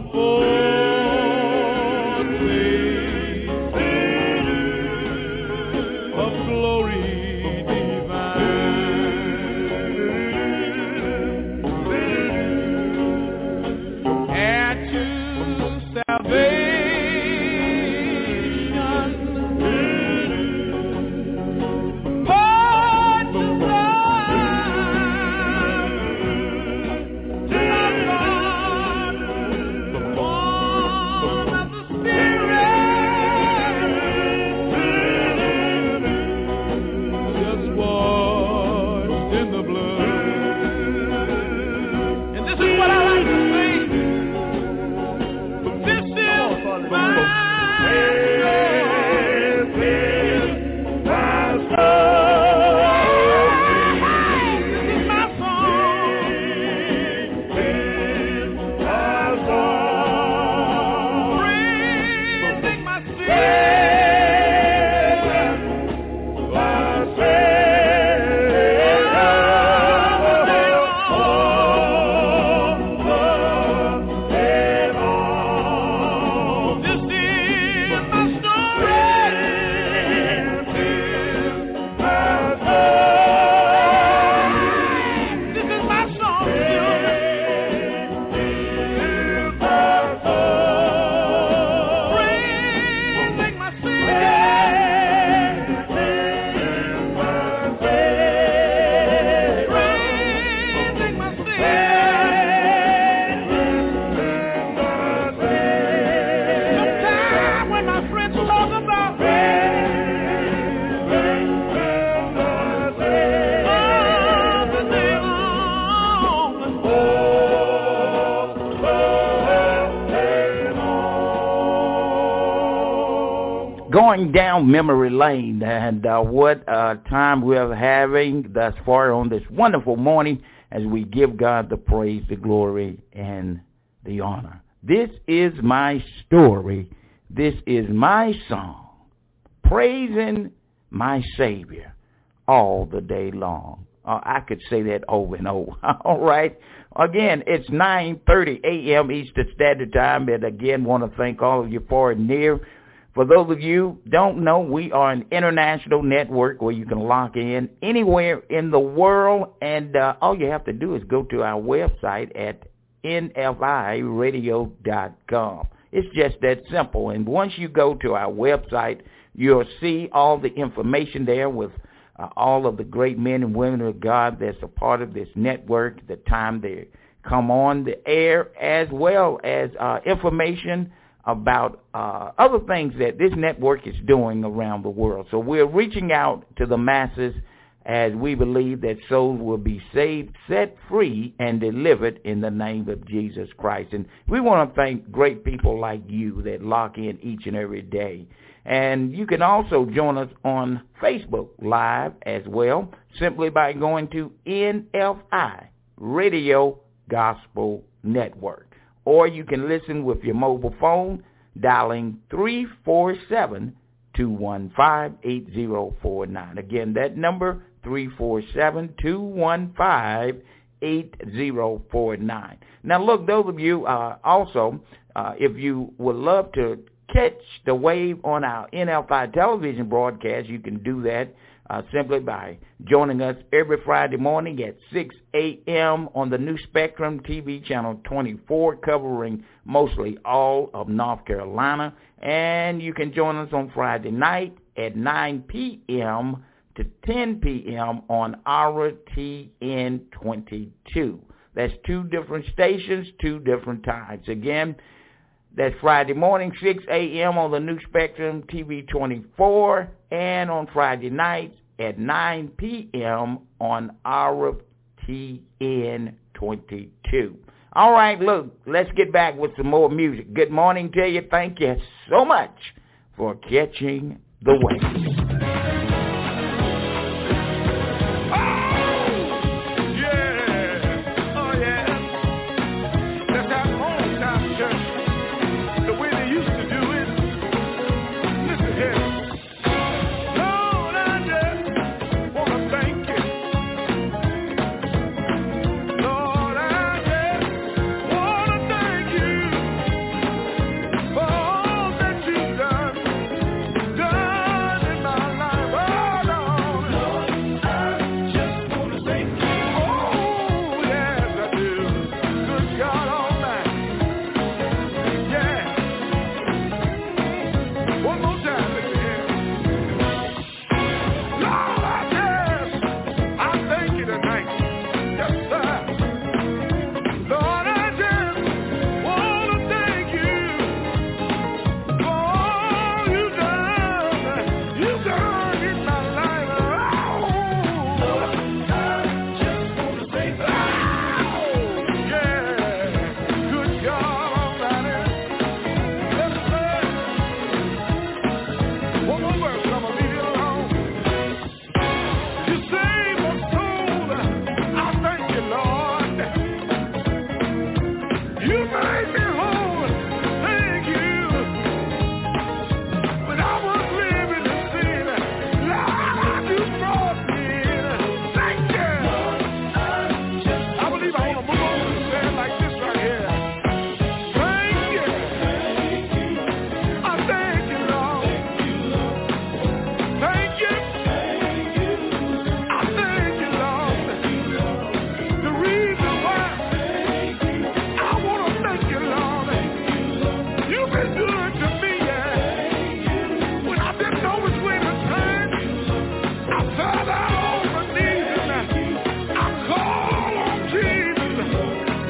Going down memory lane, and uh, what uh, time we're having thus far on this wonderful morning as we give God the praise, the glory, and the honor. This is my story. This is my song, praising my Savior all the day long. Uh, I could say that over and over. All right. Again, it's nine thirty a.m. Eastern Standard Time, and again, want to thank all of you far and near. For those of you who don't know, we are an international network where you can log in anywhere in the world, and uh, all you have to do is go to our website at N F I radio dot com. It's just that simple, and once you go to our website, you'll see all the information there with uh, all of the great men and women of God that's a part of this network, the time they come on the air, as well as uh, information about uh, other things that this network is doing around the world. So we're reaching out to the masses as we believe that souls will be saved, set free, and delivered in the name of Jesus Christ. And we want to thank great people like you that lock in each and every day. And you can also join us on Facebook Live as well, simply by going to N F I Radio Gospel Network. Or you can listen with your mobile phone, dialing three four seven, two one five, eight zero four nine. Again, that number, three four seven, two one five, eight zero four nine. Now, look, those of you uh, also, uh, if you would love to catch the wave on our N F I television broadcast, you can do that Uh, simply by joining us every Friday morning at six a.m. on the New Spectrum T V channel twenty-four, covering mostly all of North Carolina. And you can join us on Friday night at nine p.m. to ten p.m. on our T N twenty-two. That's two different stations, two different times. Again, that's Friday morning, six a.m. on the New Spectrum T V twenty-four, and on Friday nights at nine p.m. on our T N twenty-two. All right, look, let's get back with some more music. Good morning to you. Thank you so much for catching the wave. Lord, I just wanna thank you.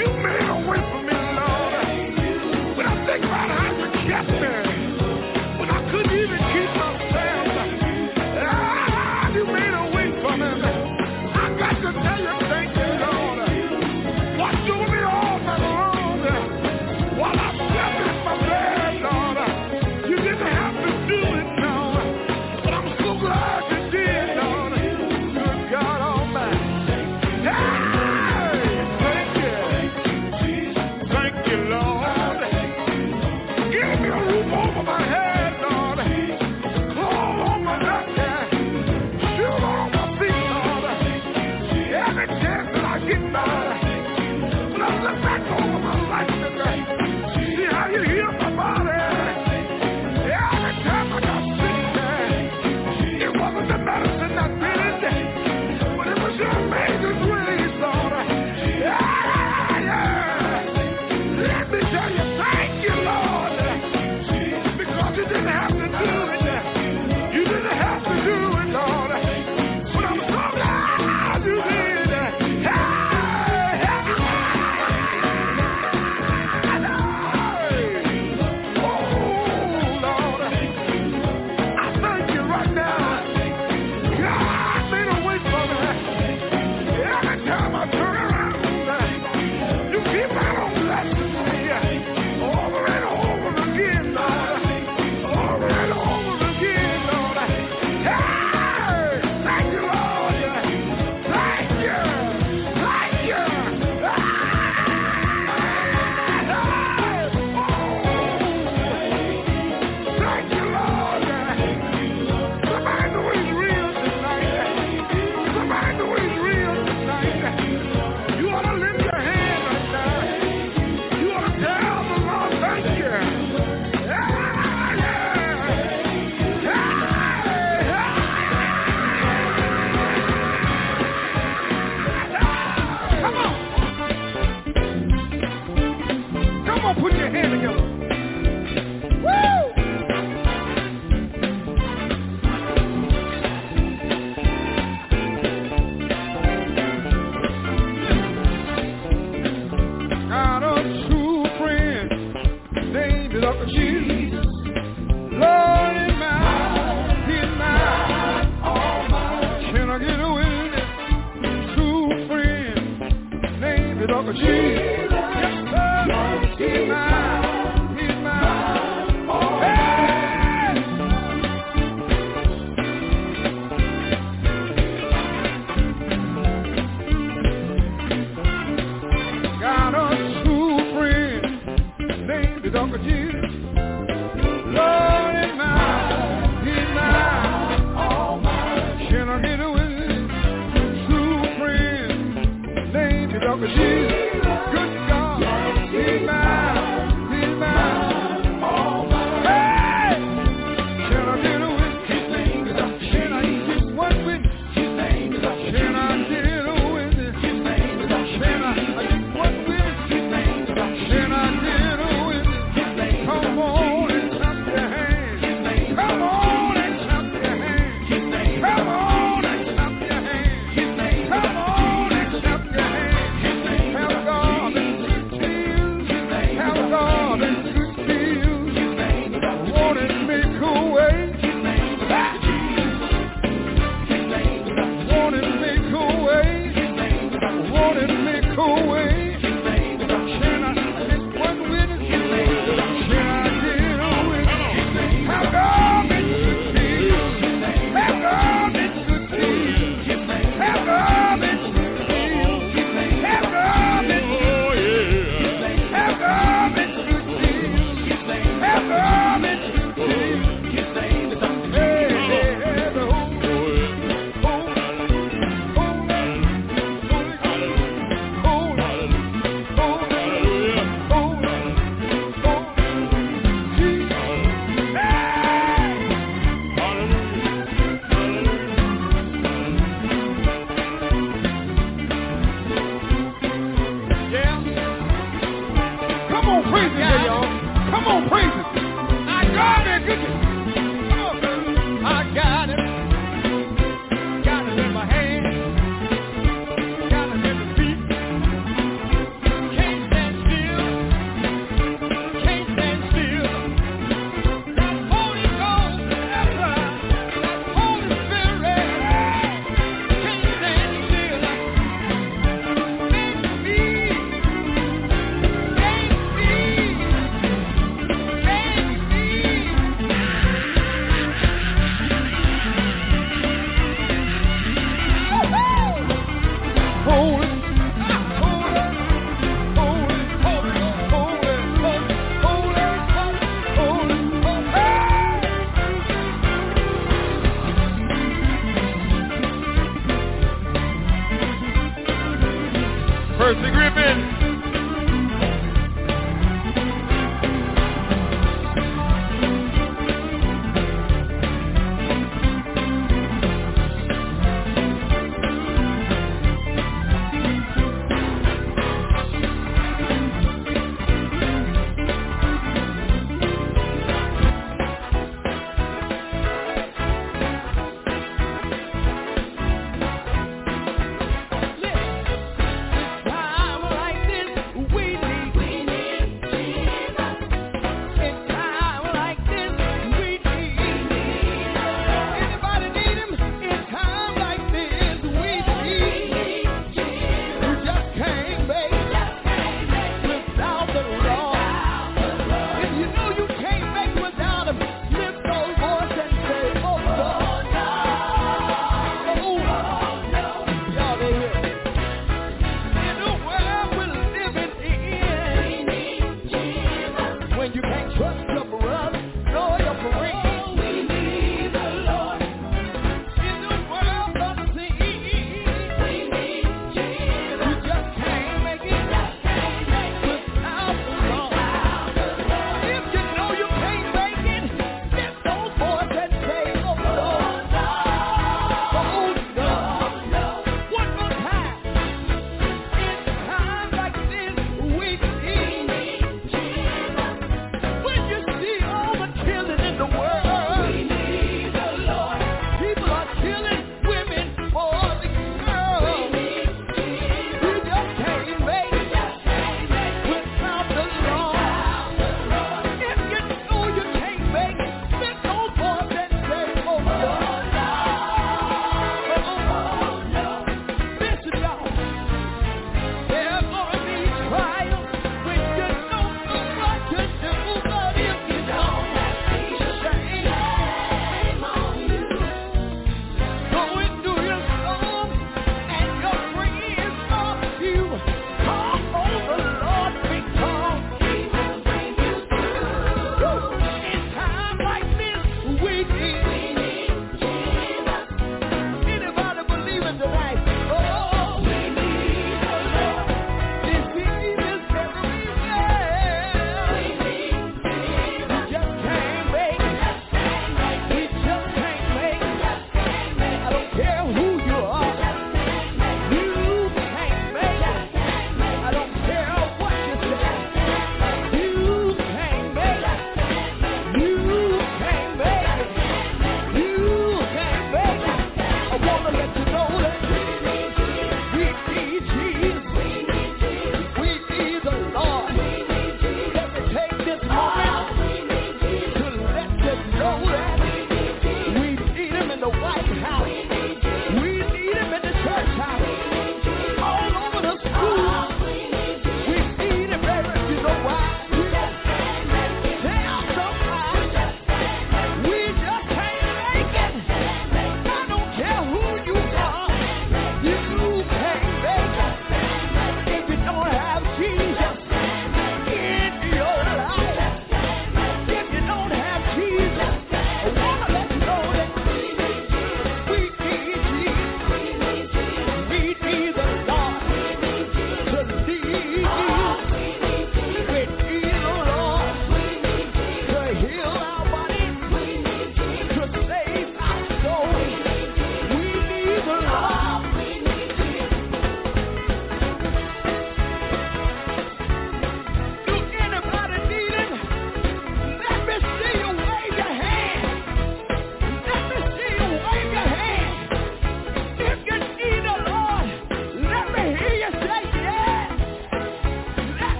Come on and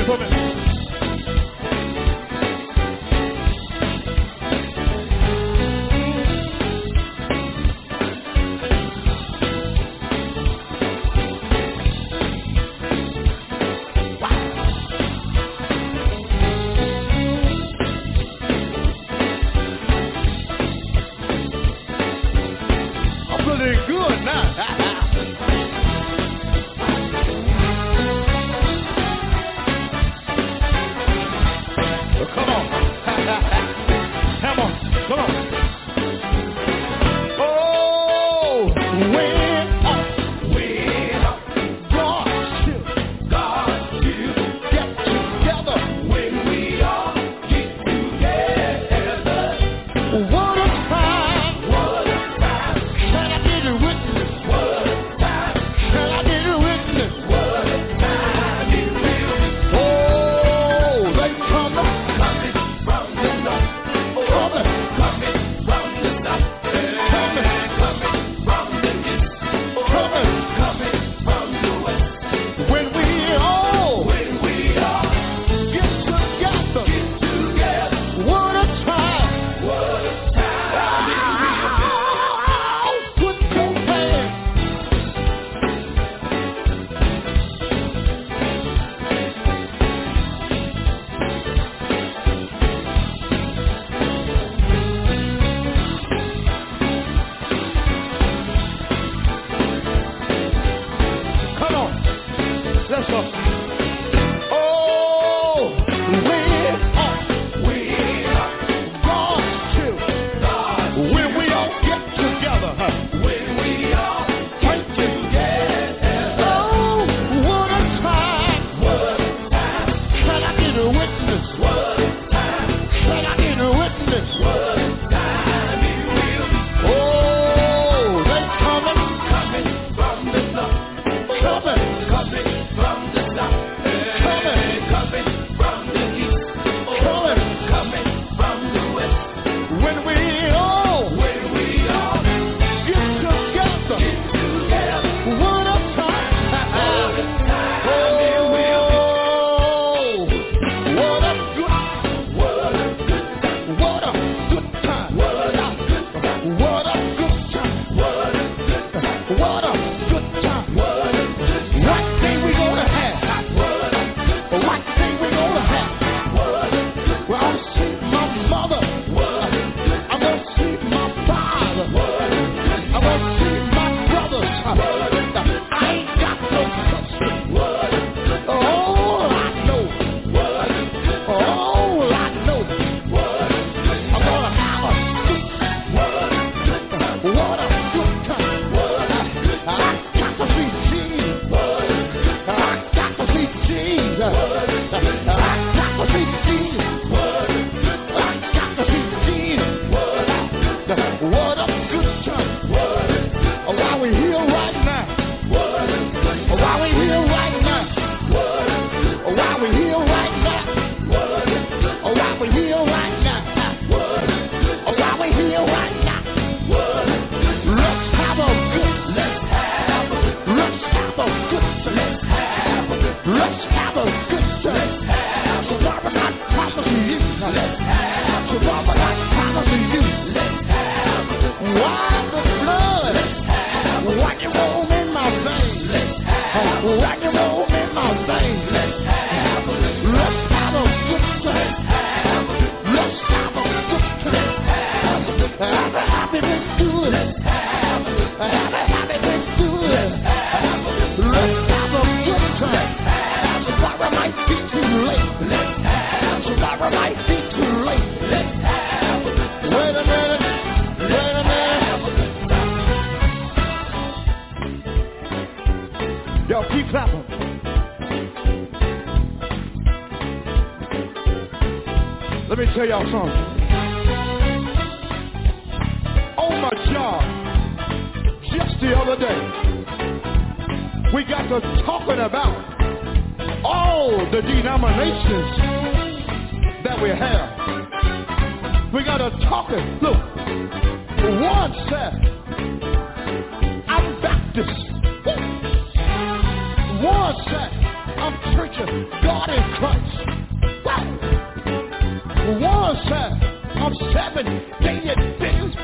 it for me. Let me tell y'all something. On my job, just the other day, we got to talking about all the denominations that we have. We got to talking. Look, one said, I'm Baptist. One said, I'm preaching God in Christ. One said, I'm seven day Adventist.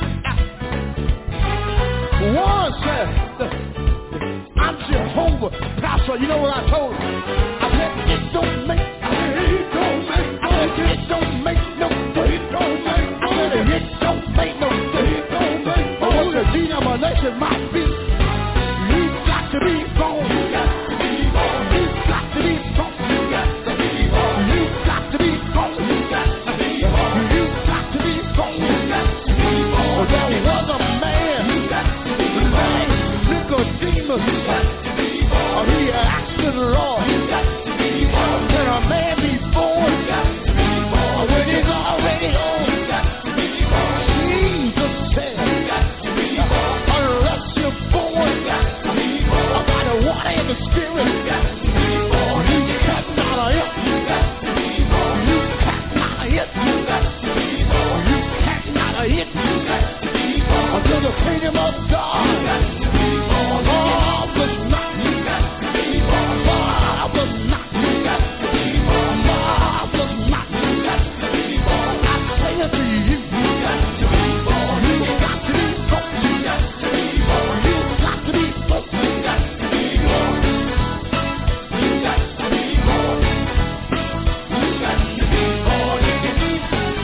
One said, I'm Jehovah. Pastor, you know what I told him? I said, it don't make, I said, it don't make, I said, it don't make no, it don't make, I said, it don't make no, it don't make, but what the denomination might be, you've got to be born, you got to be born, you've got to be born, you got to be born, you've got to be born, you got to be born, you've got to be born, you got to be born. There was a man, you got to be born, Nicodemus, you got to be born. He asked the Lord, you got to be born. Can a man be born? You got to be born. When he's already old, you got to be born. Jesus said, you got to be born. Unless you're born, you got to be born. By the water and the Spirit, you got to be born. You cannot of it, you got to be born. You cannot of it, you got to be born. You cannot of it, you got to be born. Until the kingdom of God, you got to be born. Oh, was not, you got to be born. Oh, was not, you got to be born. Oh, was not, you got to be born. I say it to you, you got to be born. You got to be born. You got to be born. You got to be born. You got to be born. You got to be born. You got to be born again.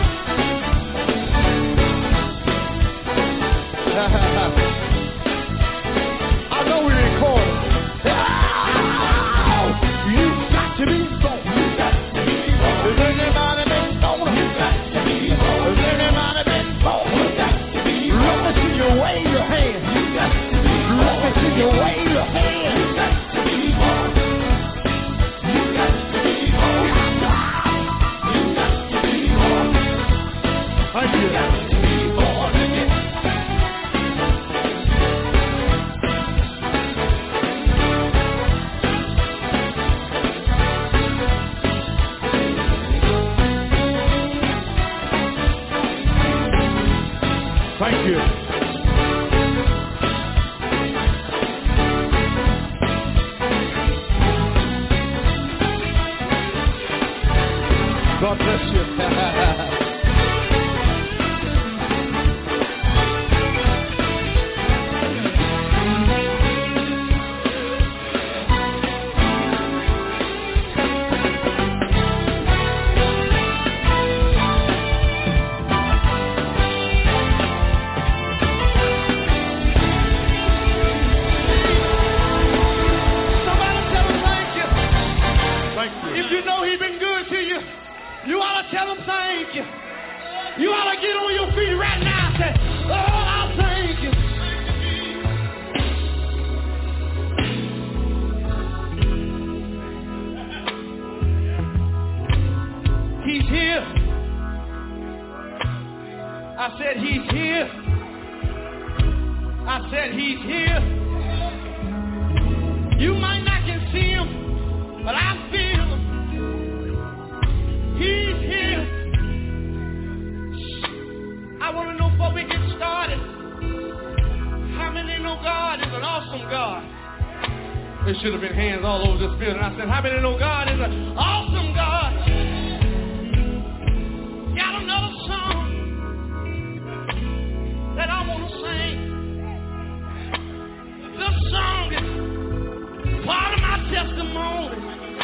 I know we record it. You got to be born. You got to be born. Has anybody been born? You got to be born. Has anybody been born? You got to be born. Let me see you wave your hand. You got to be born. Let me see you wave your hand. You got to be born. You got to be born. You got to be born. Thank you. You got to be born again. Thank you. God bless you. If you know he's been good to you, you ought to tell him thank you. You ought to get on your feet right now and say, oh, I'll thank you. He's here. I said he's here. I said he's here. You might not can see him, but I feel him. He's here. I want to know before we get started, how many know God is an awesome God? There should have been hands all over this building. I said, how many know God is an awesome God? Got another song that I want to sing. This song is part of my testimony.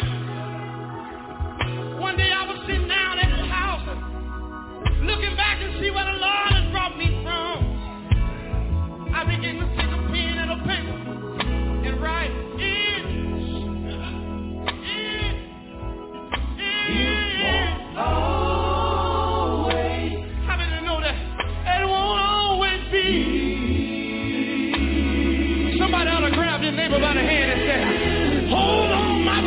One day I was sitting down at the house looking back and see where the Lord has brought me from. I began to take a pen and a paper and write in, in, in, in. Always. How many know that? It won't always be. Somebody ought to grab your neighbor by the hand and say, hold on, my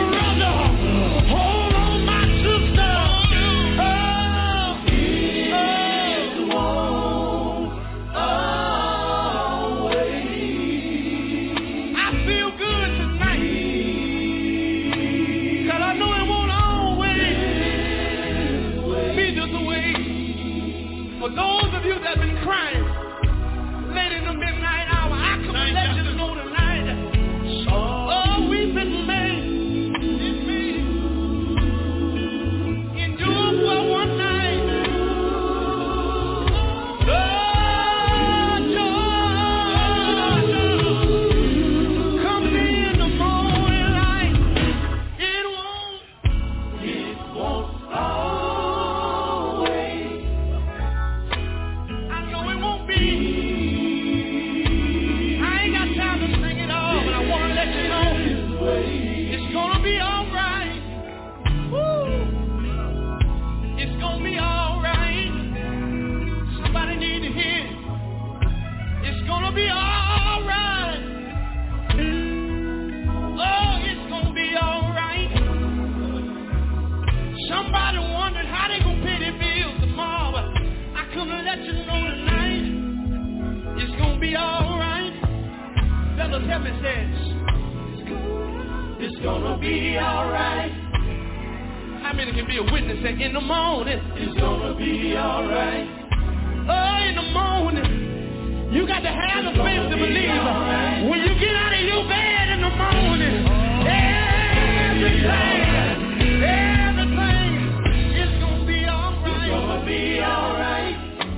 Tell me, says, it's gonna be alright. How many can be a witness that in the morning, it's gonna be alright? Oh, in the morning, you got to have the faith to believe. Right. When you get out of your bed in the morning, everything, everything is gonna be alright. It's gonna be alright.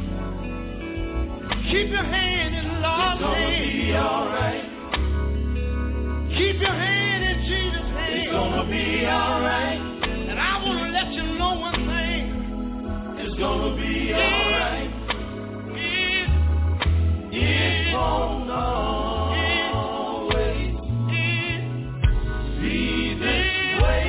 Keep your hand in the Lord's hand. It's gonna be alright. Keep your hand in Jesus' hand. It's gonna be alright. And I want to let you know one thing. It's gonna be alright. It, it won't always it, be this way.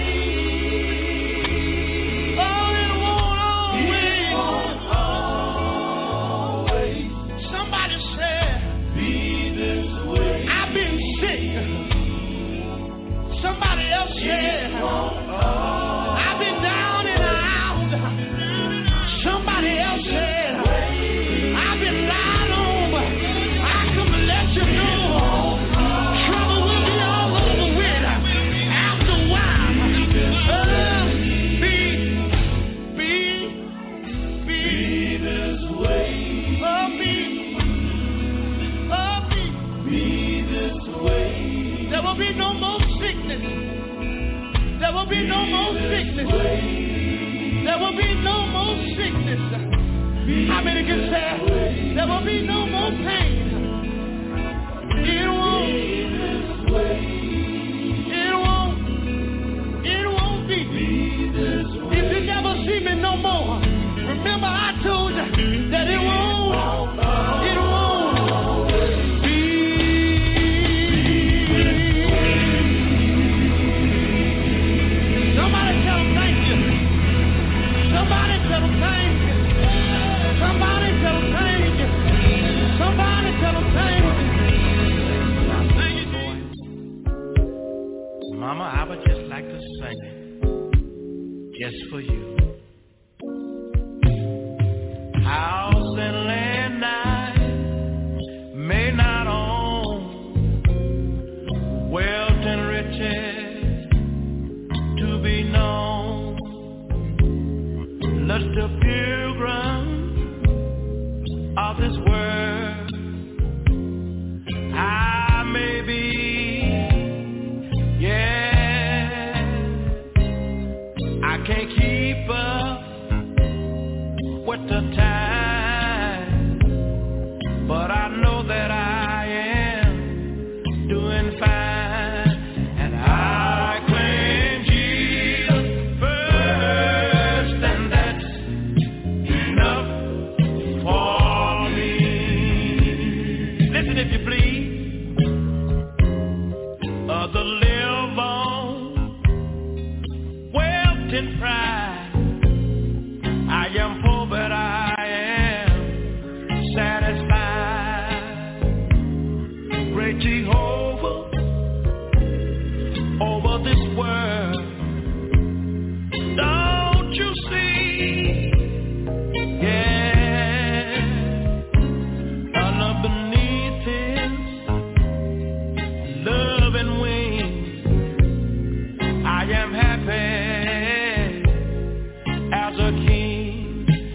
Oh, it won't always. It won't always. Somebody said, be this way. I've been sick. Somebody else said, I've been down and out. Somebody else said, I've been lied on, but I come to let you know, trouble will be all over with after a while. Uh, be, be, be this way. Oh, be, oh, be, be this way. There will be no more sickness. There will be no more sickness. There will be no more sickness. How many can say there will be no more pain? It won't. It won't. It won't be. If you never see me no more, remember I told you that it won't. It won't be. Somebody tell them thank you. Somebody tell them thank you. Somebody tell them thank you. Somebody tell them thank you. Thank you, Jesus. Mama, I would just like to sing it just for you. House and land I may not own, wealth and riches to be known. Let the pilgrim of this world I may be, yeah, I can't keep up with the time, but I know that I am doing fine, and I claim Jesus first, and that's enough for me. Listen if you please, other live on wealth and pride. I am poor, but I am satisfied. Great Jehovah over this world, don't you see? Yeah, under beneath His loving wings, I am happy as a king.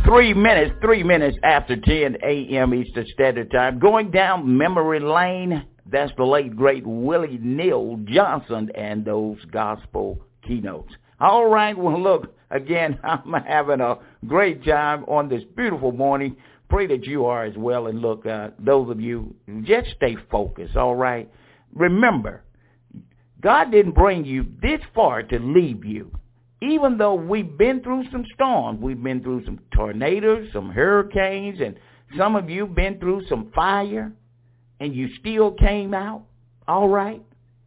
Three minutes, three minutes after ten a.m. Eastern Standard Time. Going down memory lane, that's the late, great Willie Neal Johnson and those gospel keynotes. All right, well, look, again, I'm having a great time on this beautiful morning. Pray that you are as well. And look, uh, those of you, just stay focused, all right? Remember, God didn't bring you this far to leave you. Even though we've been through some storms, we've been through some tornadoes, some hurricanes, and some of you been through some fire, and you still came out, all right?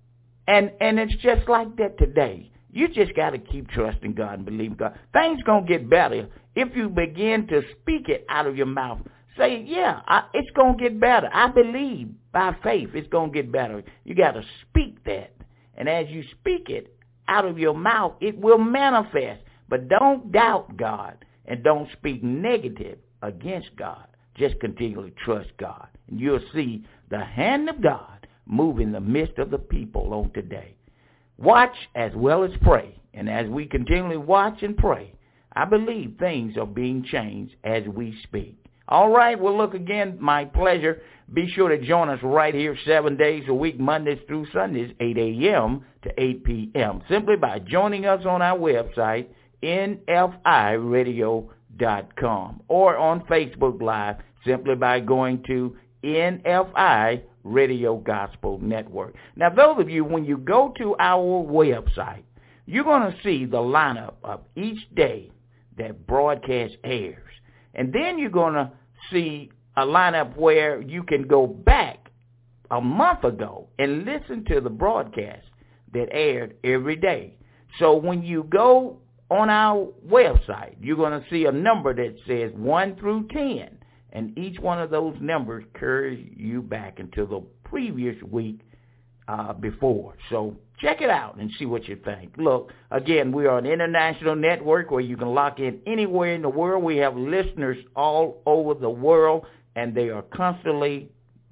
And and it's just like that today. You just got to keep trusting God and believing God. Things going to get better if you begin to speak it out of your mouth. Say, yeah, I, it's going to get better. I believe by faith it's going to get better. You got to speak that. And as you speak it out of your mouth, it will manifest. But don't doubt God and don't speak negative against God. Just continually trust God. And you'll see the hand of God move in the midst of the people on today. Watch as well as pray. And as we continually watch and pray, I believe things are being changed as we speak. All right, well, look, again, my pleasure. Be sure to join us right here seven days a week, Mondays through Sundays, eight a.m. to eight p.m., simply by joining us on our website, N F I radio dot com, or on Facebook Live, simply by going to N F I Radio Gospel Network. Now, those of you, when you go to our website, you're going to see the lineup of each day that broadcast airs. And then you're going to see a lineup where you can go back a month ago and listen to the broadcast that aired every day. So when you go on our website, you're going to see a number that says one through ten. And each one of those numbers carries you back into the previous week uh, before. So check it out and see what you think. Look, again, we are an international network where you can lock in anywhere in the world. We have listeners all over the world, and they are constantly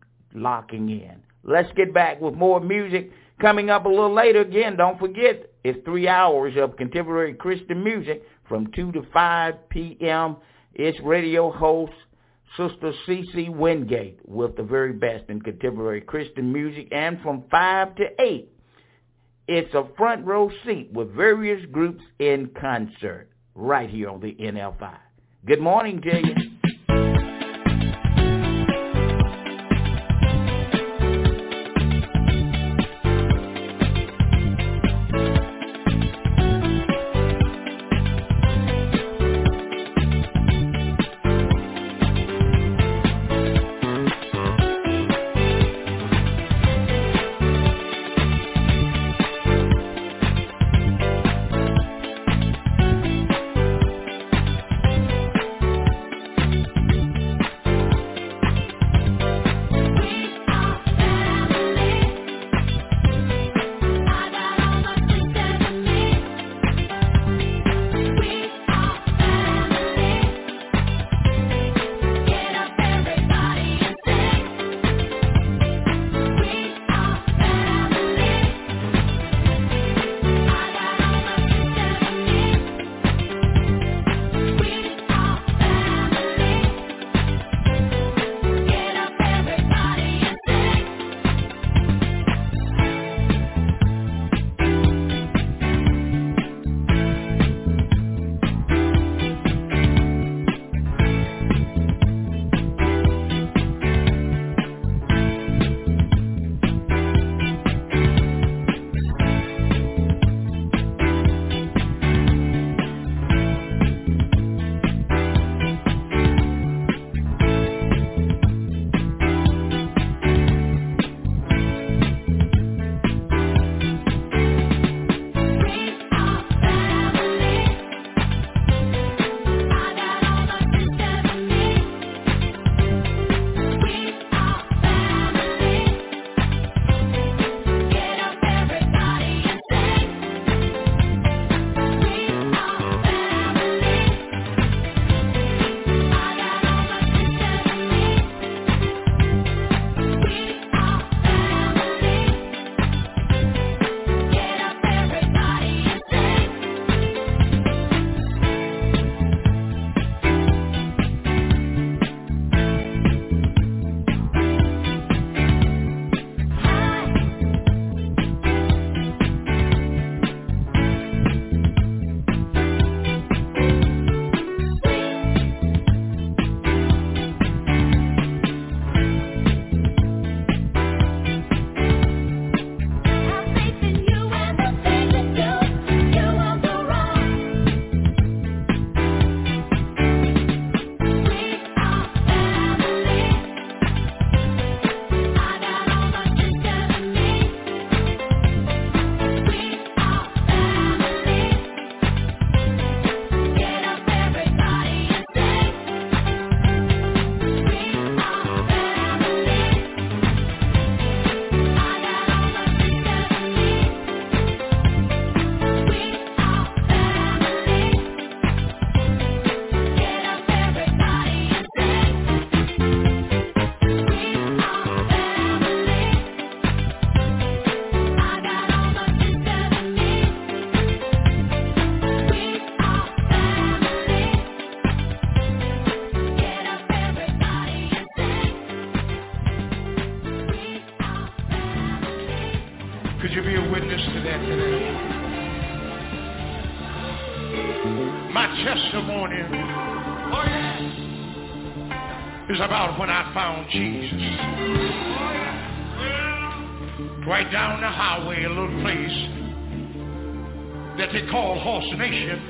locking in. Let's get back with more music. Coming up a little later, again, don't forget, it's three hours of contemporary Christian music from two to five p.m. It's radio host Sister Cece Wingate with the very best in contemporary Christian music. And from five to eight, it's a front row seat with various groups in concert right here on the N F I. Good morning to you. Could you be a witness to that today? My testimony is about when I found Jesus. Right down the highway, a little place that they call Horse Nation.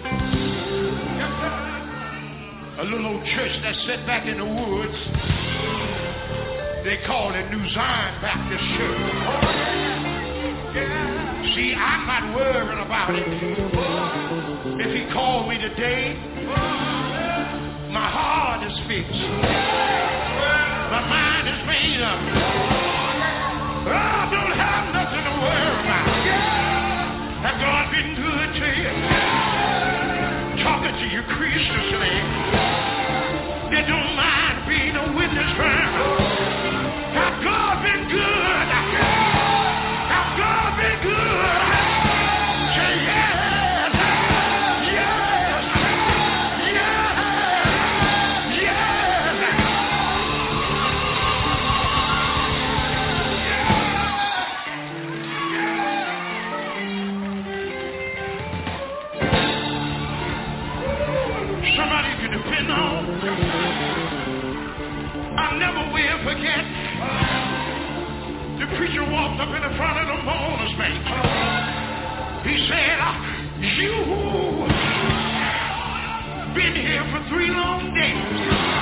A little old church that's set back in the woods. They call it New Zion Baptist Church. See, I'm not worried about it. If he called me today, my heart is fixed. My mind is made up. I don't have nothing to worry about. Has God been good to you? Talking to you Christians today that don't mind being a witness for him. Has God been good? Has God been good? Say yes, yes, yes, yes. Somebody you can depend on. I never will forget. The preacher walked up in the front of the bonus bank. He said, you been here for three long days.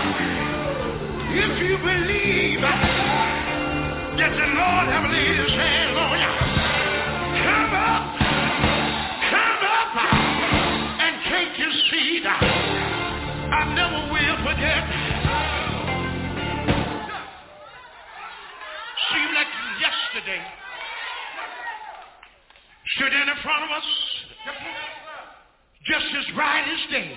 If you believe that the Lord have laid his hands on you, come up, come up and take your seat. I never will forget. Seemed like yesterday. Stood in front of us, just as bright as day.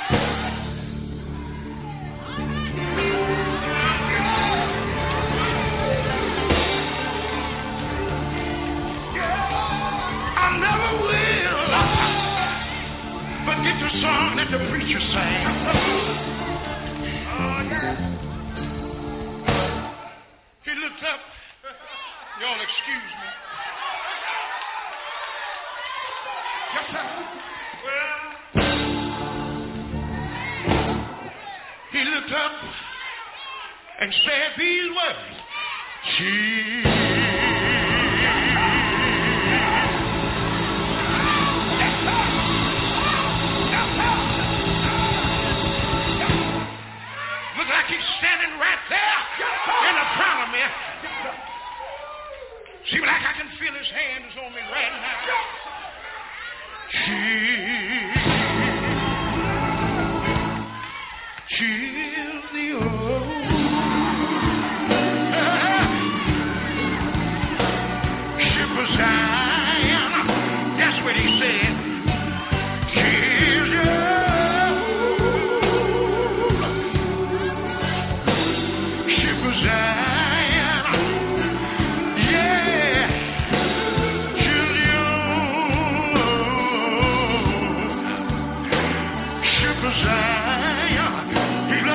I never will forget the song that the preacher sang. Oh, yeah. He looked up. Y'all excuse me. Yes, sir. Well, he looked up and said these words. Jesus. Yes, sir. Yes, sir. Look like he's standing right there in the front of me. See, like I can feel his hands on me right now. She, she's the old ship of Zion. That's what he said. She's the old ship of Zion. Zion. He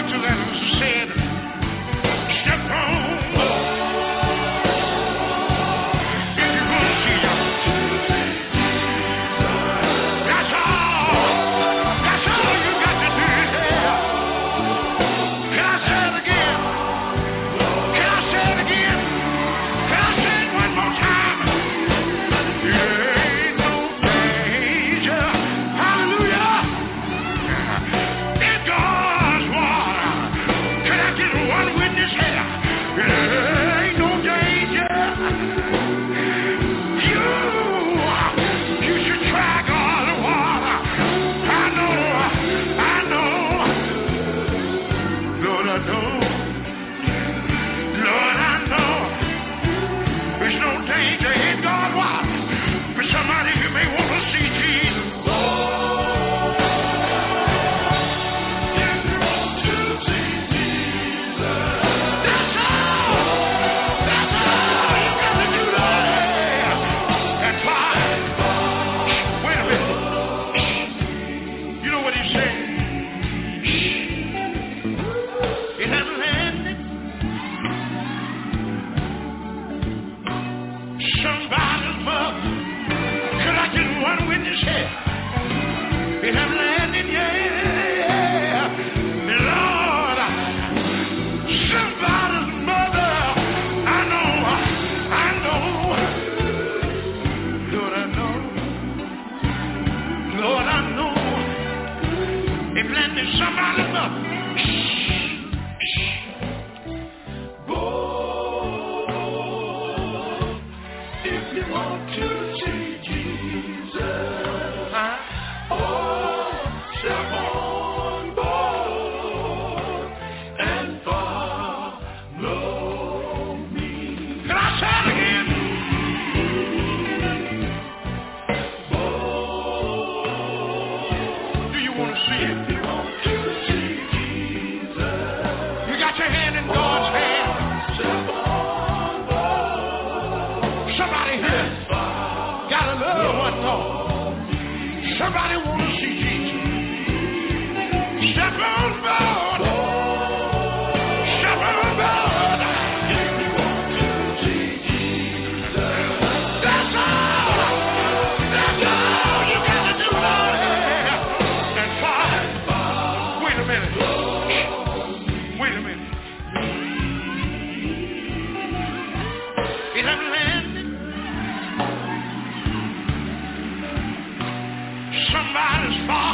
in this head. It has landed, yeah. Lord, somebody's mother, I know, I know. Lord, I know. Lord, I know. It landed somebody's mother. Somebody want to see Jesus. Step on board. Step on board. If you want to see Jesus. That's all. That's all you got to do, Lord. And Father, wait a minute. Wait a minute. It hasn't landed. Somebody's father.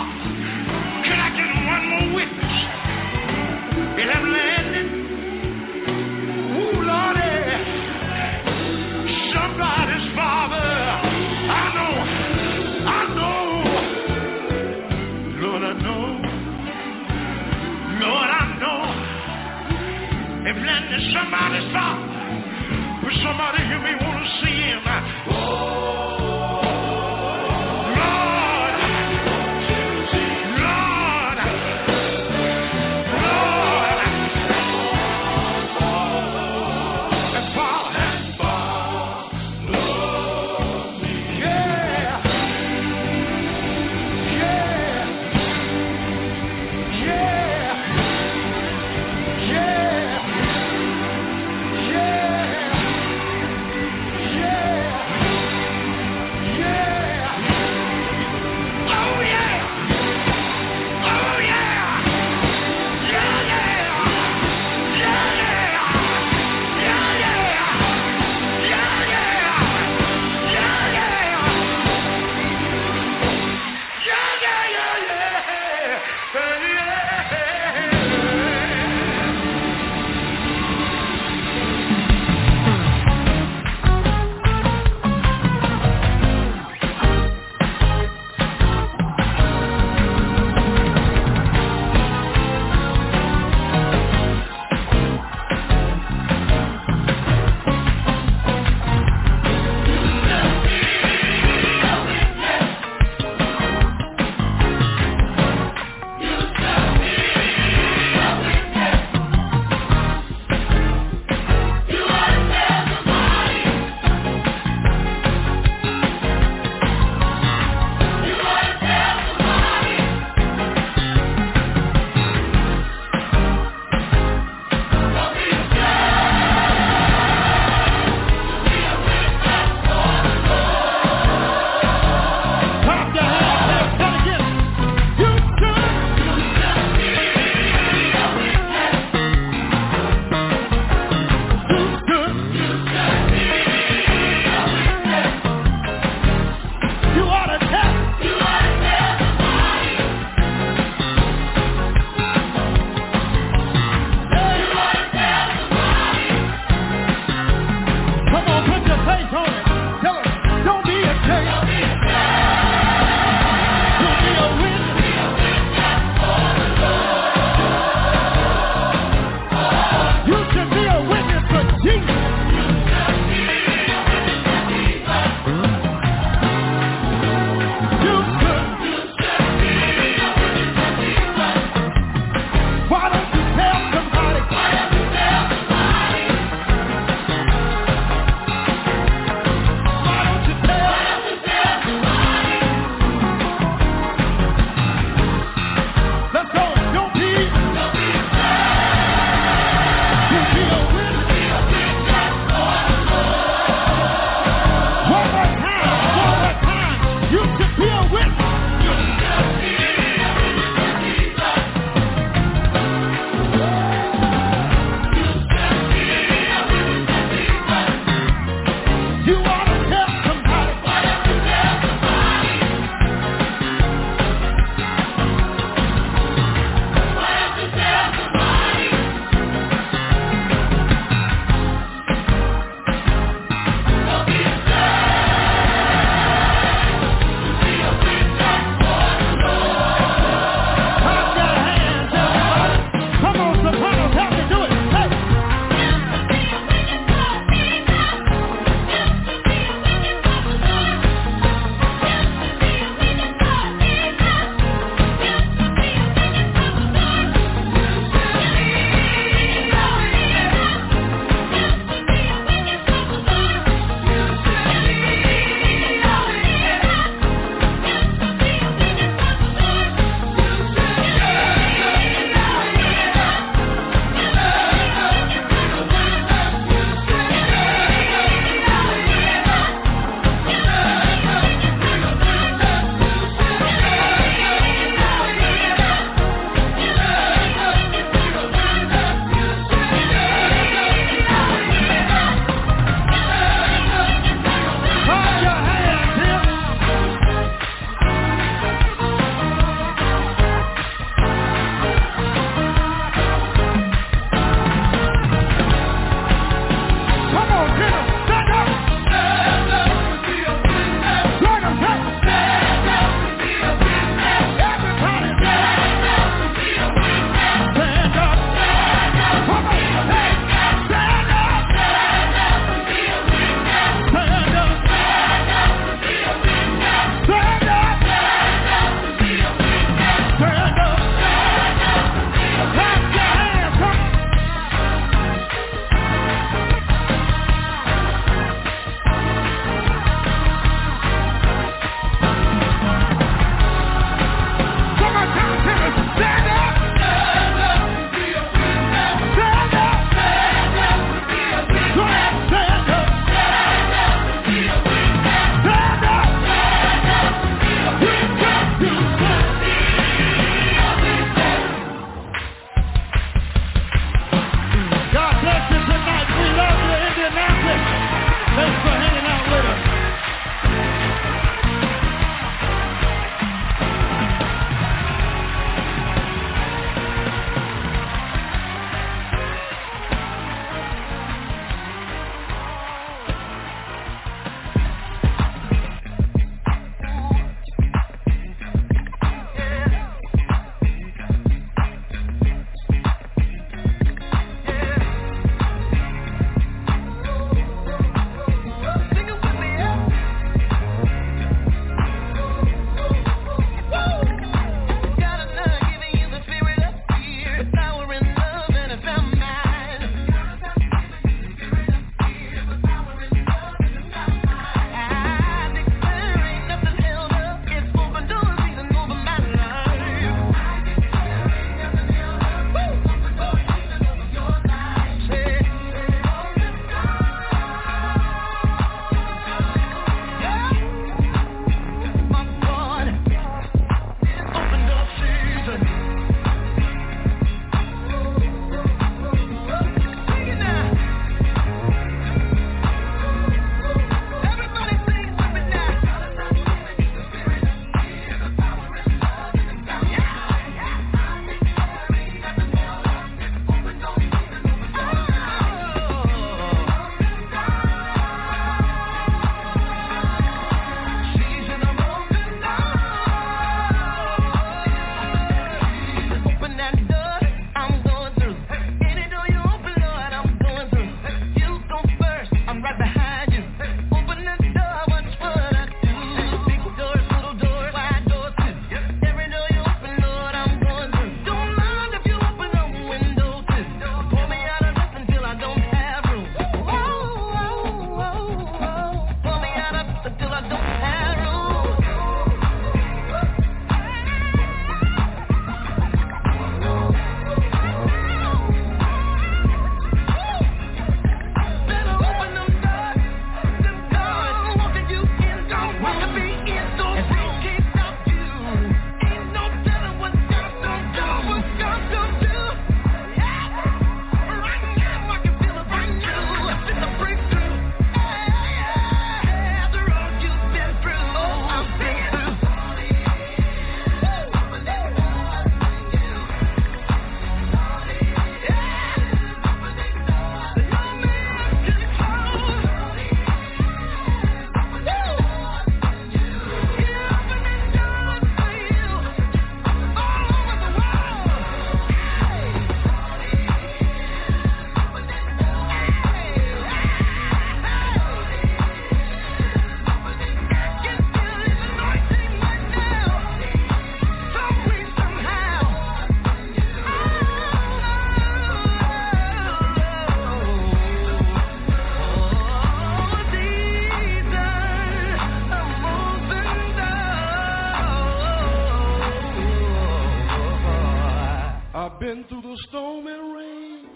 been through the storm and rain,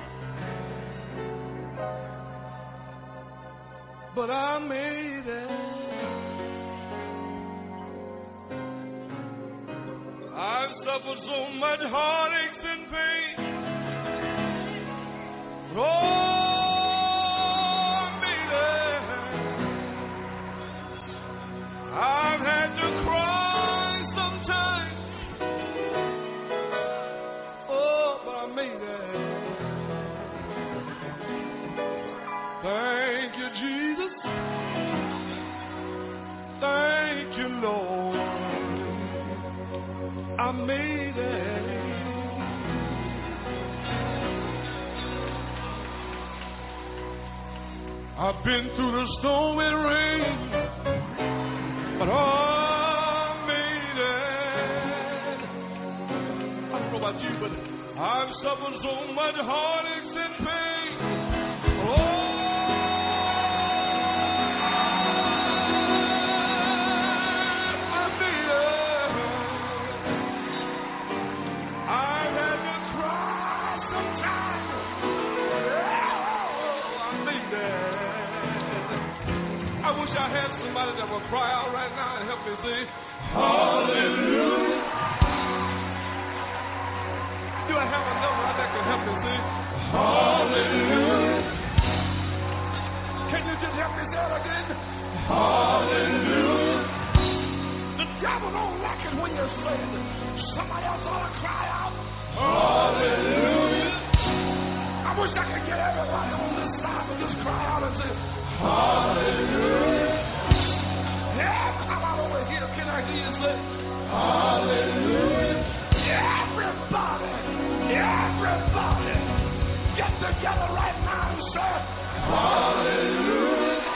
but I made it. I've suffered so much heartaches and pain, but oh, I made it. I've had to cry sometimes, oh, but I made it. Thank you, Jesus. Thank you, Lord. I made it. I've been through the storm and rain, but I made it. I don't know about you, but I've suffered so much heartaches and pain. Oh, I had somebody that would cry out right now and help me sing hallelujah. Do I have another that can help me sing hallelujah? Can you just help me say it again? Hallelujah. The devil don't like it when you're saying it. Somebody else ought to cry out hallelujah. I wish I could get everybody on this side to just cry out and say hallelujah. Yeah, come on over here. Can I hear you say hallelujah? Everybody, everybody, get together right now and say hallelujah.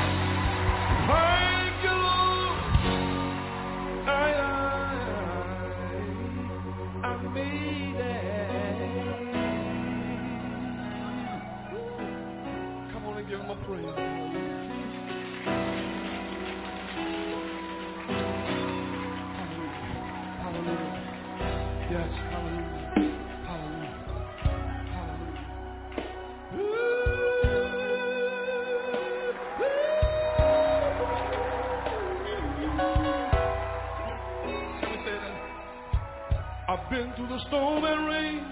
Thank you, Lord. I, I, I made it. Come on and give him a praise. Yes, hallelujah, hallelujah, hallelujah. Ooh, Let me say that. I've been through the storm and rain,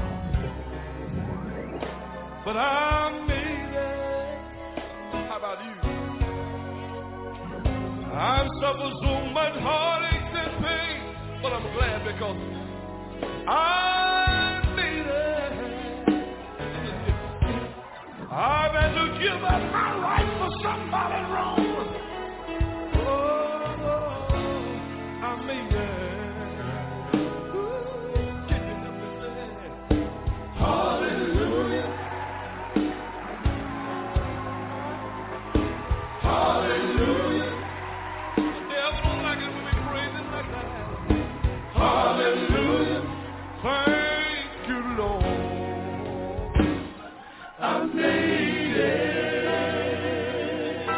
but I made it. How about you? I've suffered so much heartache and pain, but I'm glad because I made it. I've had to give up my right for somebody wrong. Oh, I made it. Ooh, can you help me say hallelujah? Hallelujah. The devil don't like it when we praise him like that. Hallelujah. Thank you, Lord. I made it.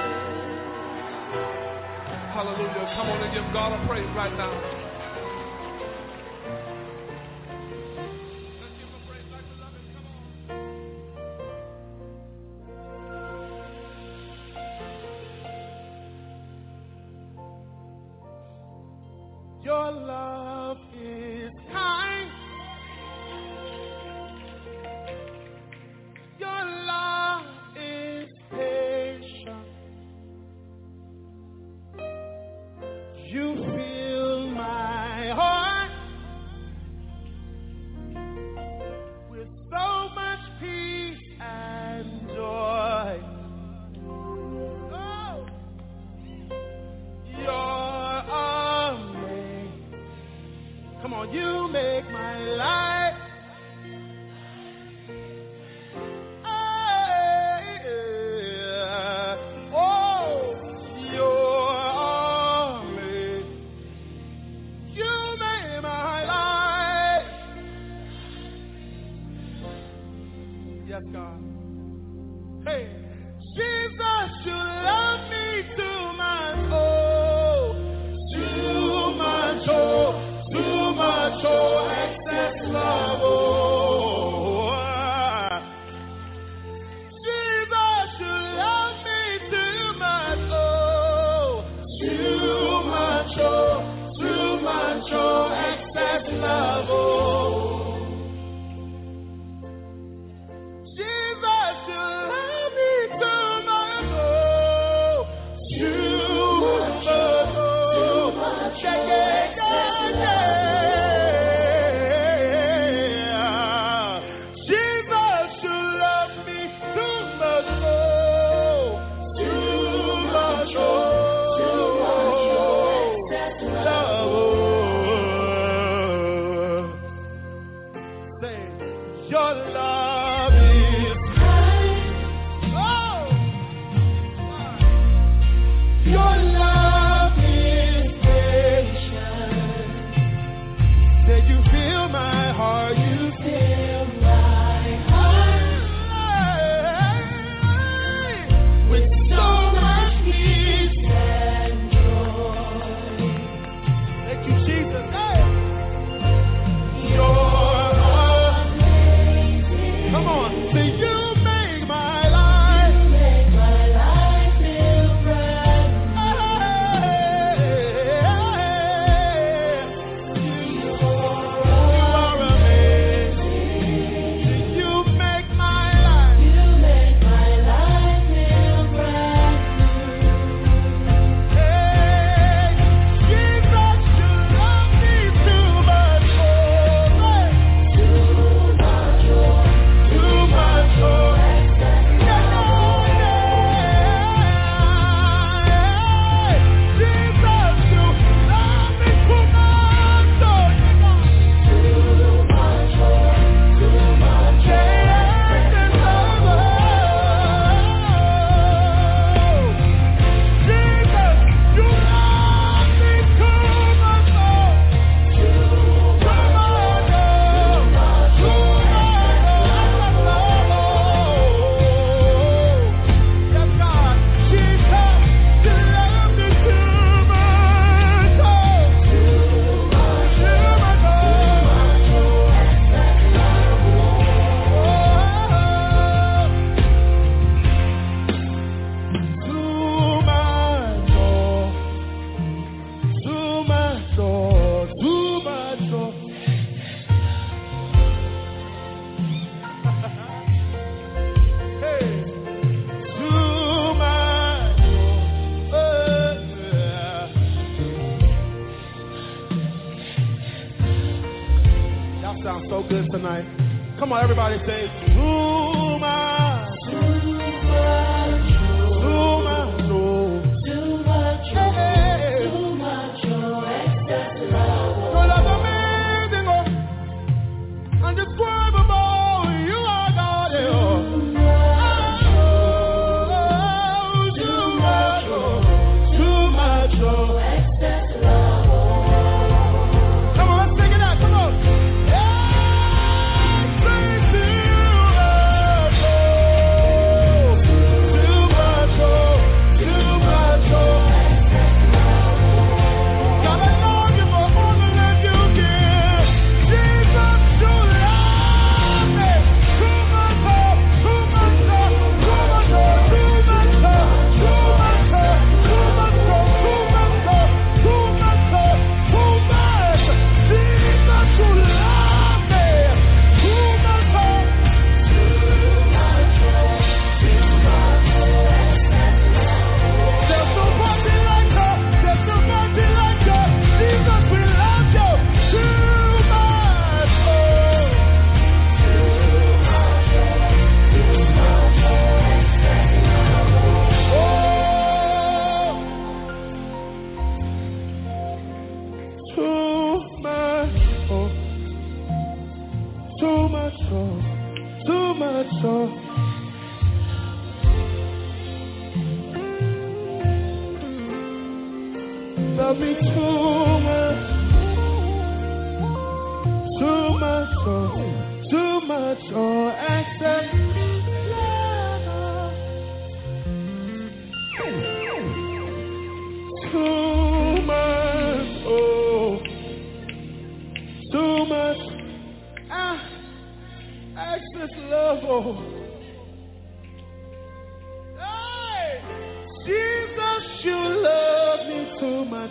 Hallelujah. Come on and give God a praise right now. Let's give him a praise like we love him. Come on. Your love is kind. Your love is patient. You fill my heart with so much peace and joy. Oh, you're amazing. Come on, you make my life. Yes, God. Hey, Jesus, you love me too much, oh, too much, oh, too much, oh, excess love. so good tonight. Come on, everybody say, too much. Too much. Too much. Too much. Hey. Too much. Excess love. So that's amazing. Undescribable. You are God. Too much. Oh, too much. Too much. Excess love. Come on, let's take it out. Come on. Love me too much, too much, oh, too much, oh, access love, too much, oh, too much, ah, access love, oh, hey, Jesus, you love me too much.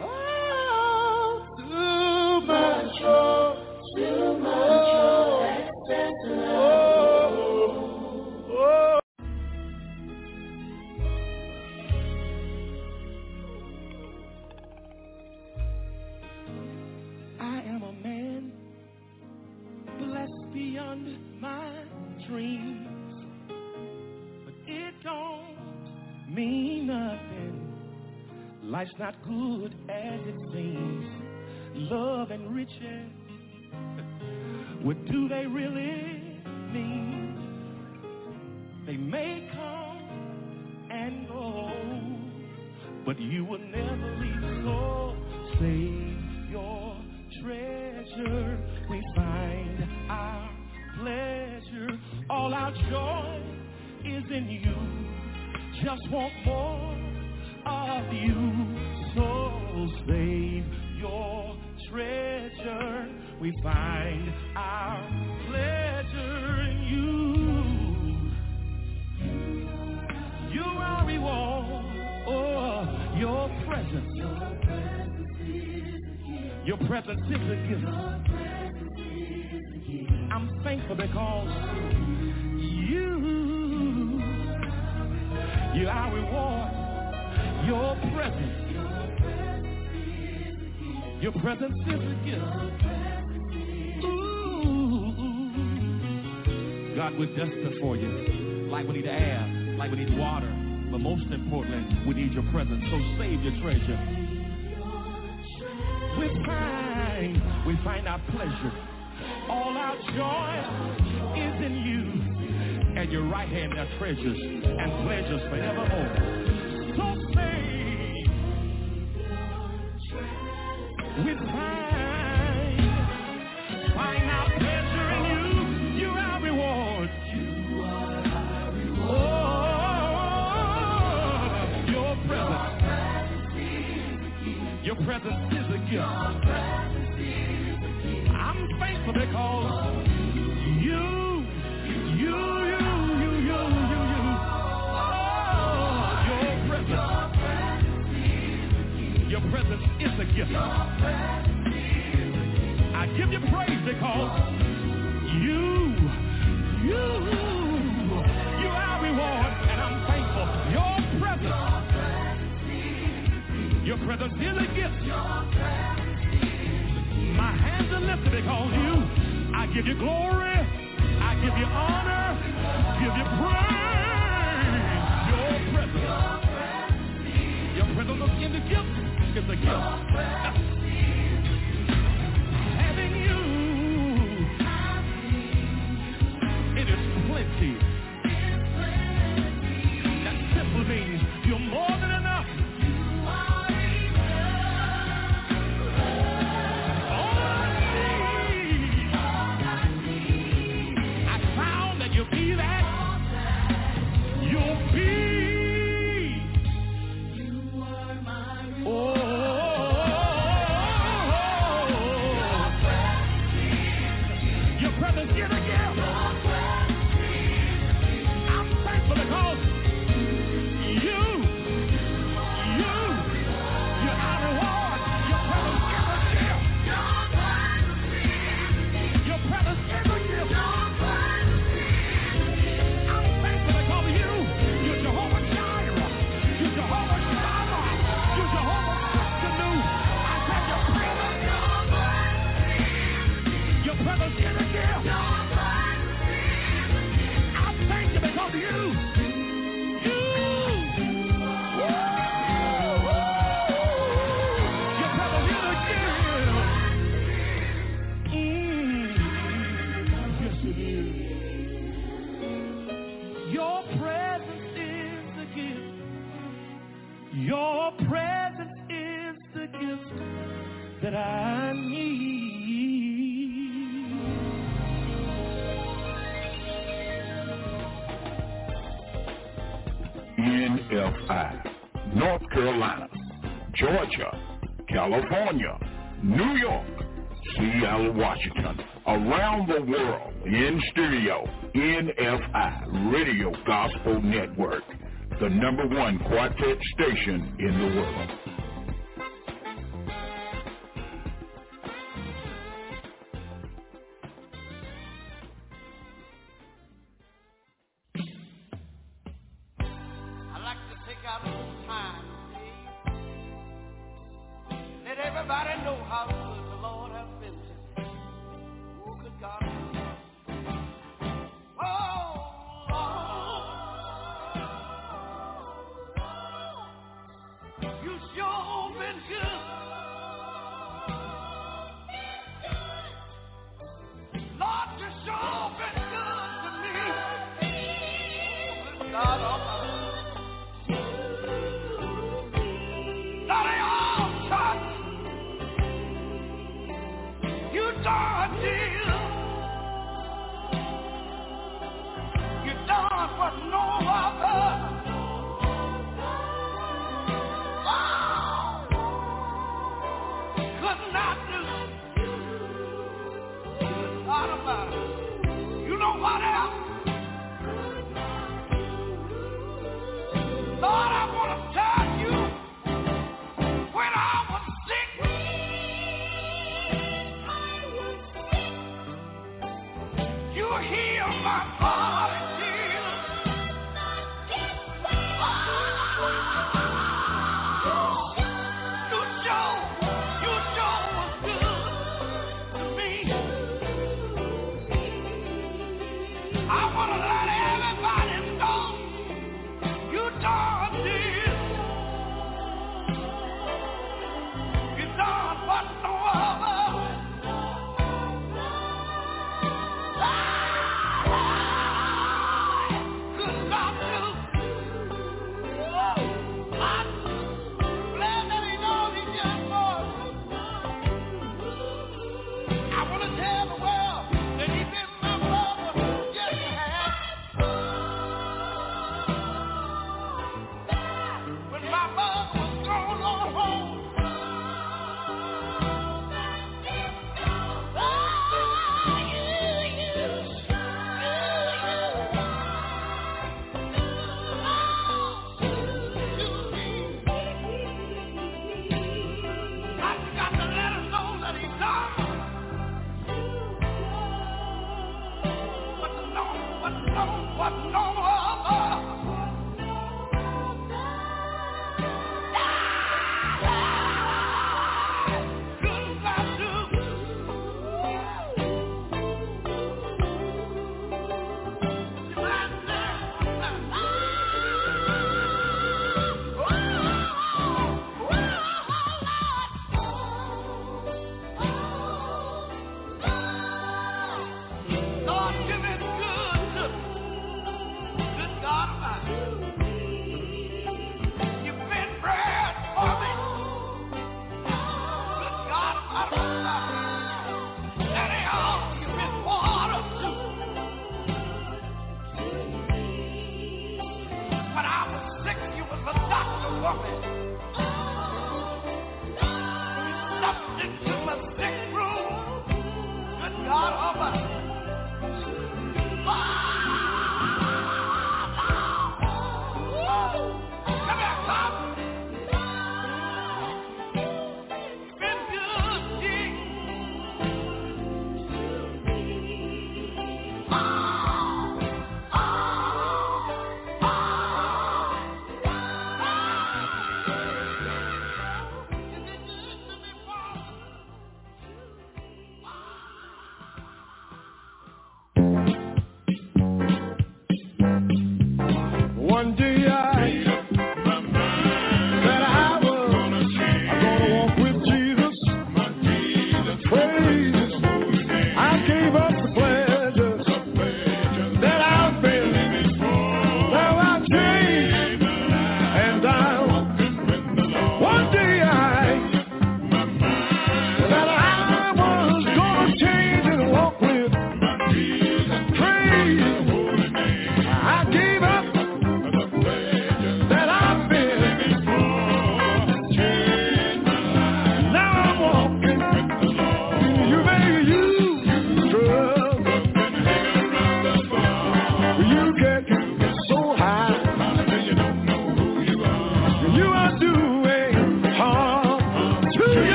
Too much, oh, too much, oh, excess love. Oh, oh. I am a man blessed beyond my dreams, but it don't mean nothing. Life's not good as it seems. Love and riches, what do they really mean? They may come and go, but you will never leave. So save your treasure. We find our pleasure. All our joy is in you. Just want more of you. So save your treasure, we find our pleasure in you. You are reward, oh, your presence. Your presence is a gift. I'm thankful because you, you are reward, your presence. Your presence is a gift. Ooh. God, we're desperate for you. Like we need air, like we need water. But most importantly, we need your presence. So save your treasure. We find, we find our pleasure. All our joy is in you. At your right hand there are treasures and pleasures forevermore. So save. We find, find our pleasure in you. You are reward. You are our reward. Oh, your presence. Your presence is a gift. I'm thankful because you, you, you, you, you, you, you. Oh, your presence. Your presence is a gift. I give you praise because you, you, you are reward, and I'm thankful. Your presence, your presence is a gift. My hands are lifted because you, I give you glory. I give you honor. Give you praise. Your presence. Your presence in the gift is a gift. Having you, it is plenty. That simply means you're more than enough. You'll be that. You'll be. You are my reward. Oh, your presence is a gift. I'm thankful because you, you, you're our reward. Your presence is a gift. Your presence is a gift. Your presence is the gift that I need. N F I, North Carolina, Georgia, California, New York, Seattle, Washington, around the world, in stereo, N F I, Radio Gospel Network. The number one quartet station in the world. I'd like to take out a little time today. Let everybody know how good the Lord has been to me. Oh, good God. Oh, sure been good. Lord, you sure been good to me. Oh, God Almighty. Now they all touch. You done deal. You done what no other. You know what else? Lord, I want to tell you, when I was sick, you healed my body, Jesus. You sure, you sure was good to me. I want to let everybody know you done this. You done what no other. Ah!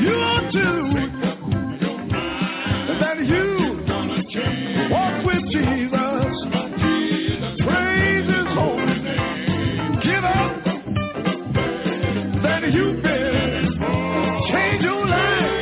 You ought to. That you walk with Jesus. Praise His holy name. Give up. That you can change your life.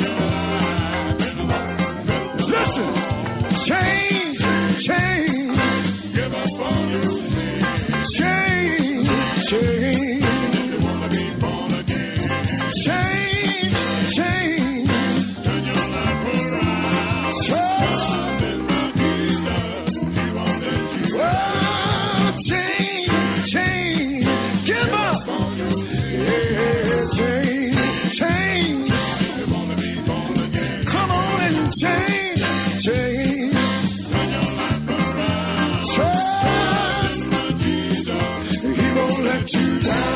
Listen. Change, change. Give up on your sin. Change, change. You want to be born again. Change, change. Turn your life around. Trust in my Jesus. He won't let you go. Change, change. Give up on your sin. Yeah, change, change. You want to be born again. Come on and change, change. Turn your life around. Trust in my Jesus. He won't let you down.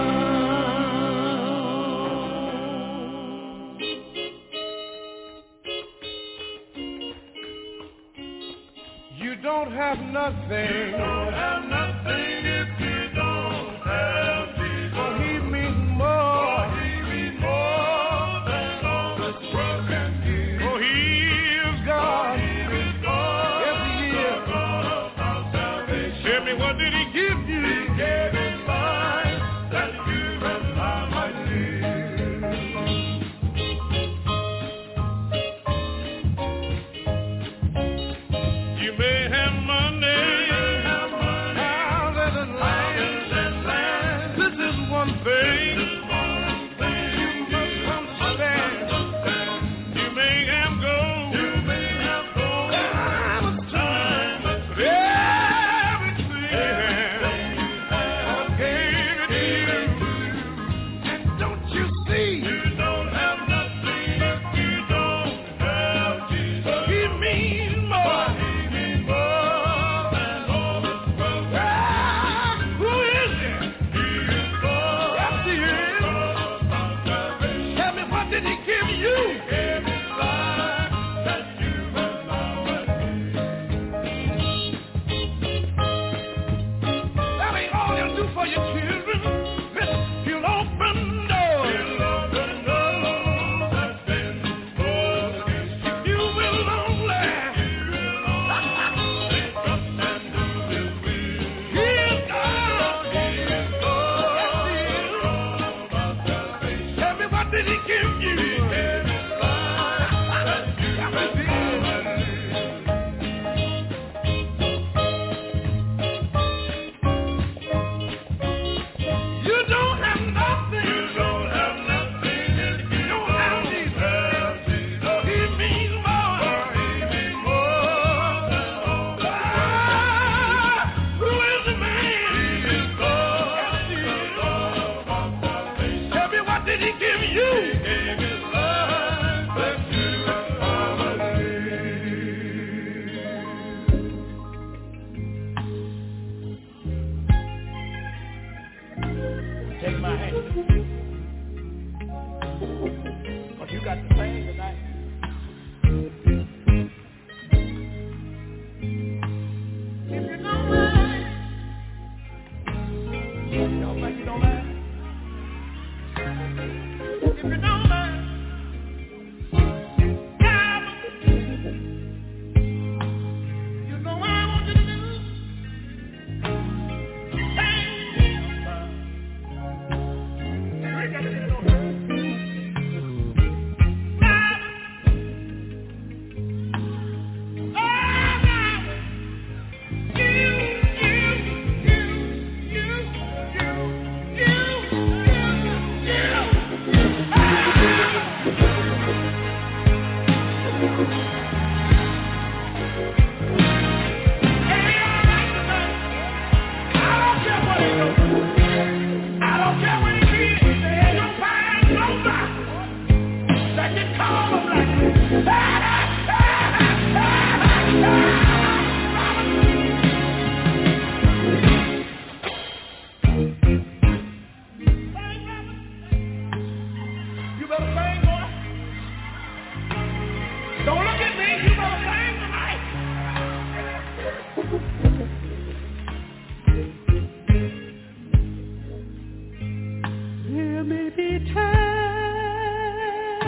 You don't have nothing. You don't have nothing if you don't have Jesus. For He means more. For He means more than all this world can give. For He is God. For He is God. Yes, He is. God of our salvation. Tell me, what did He give you? He gave His life that you and I might live. You may have money, houses and land. This is one thing you must understand. You may have gold, time and time, but everything God gave it to you. And don't you see? You don't have nothing if you don't have Jesus. He means more. He means more than all this world. Ah, who is it? He is God. Yes, He is. Tell me, what did He give you? He gave His life that you and I might live. That ain't all He'll do for your children. Listen, He'll open doors. He'll open doors that's been closed against you. You will only. Say trust and do His will. He is God. He is God. Yes, He is. About salvation. Tell me, what did He give you? He gave His life that you and I might live. You don't have nothing. You don't have nothing if you don't have Jesus. He means more. He means more than all the world. Who is the man? He is God. Yes, He is. God of our salvation. Tell me, what did He give you? He gave His life that you and I might live. Take my hand. But you got to sing tonight. If you don't mind. You don't think you don't mind? If you don't mind. God, you know what I want you to do? Sing. You ain't got to do no hurry. God. Oh, God. You, you, you, you, you, you, you, you. There may be times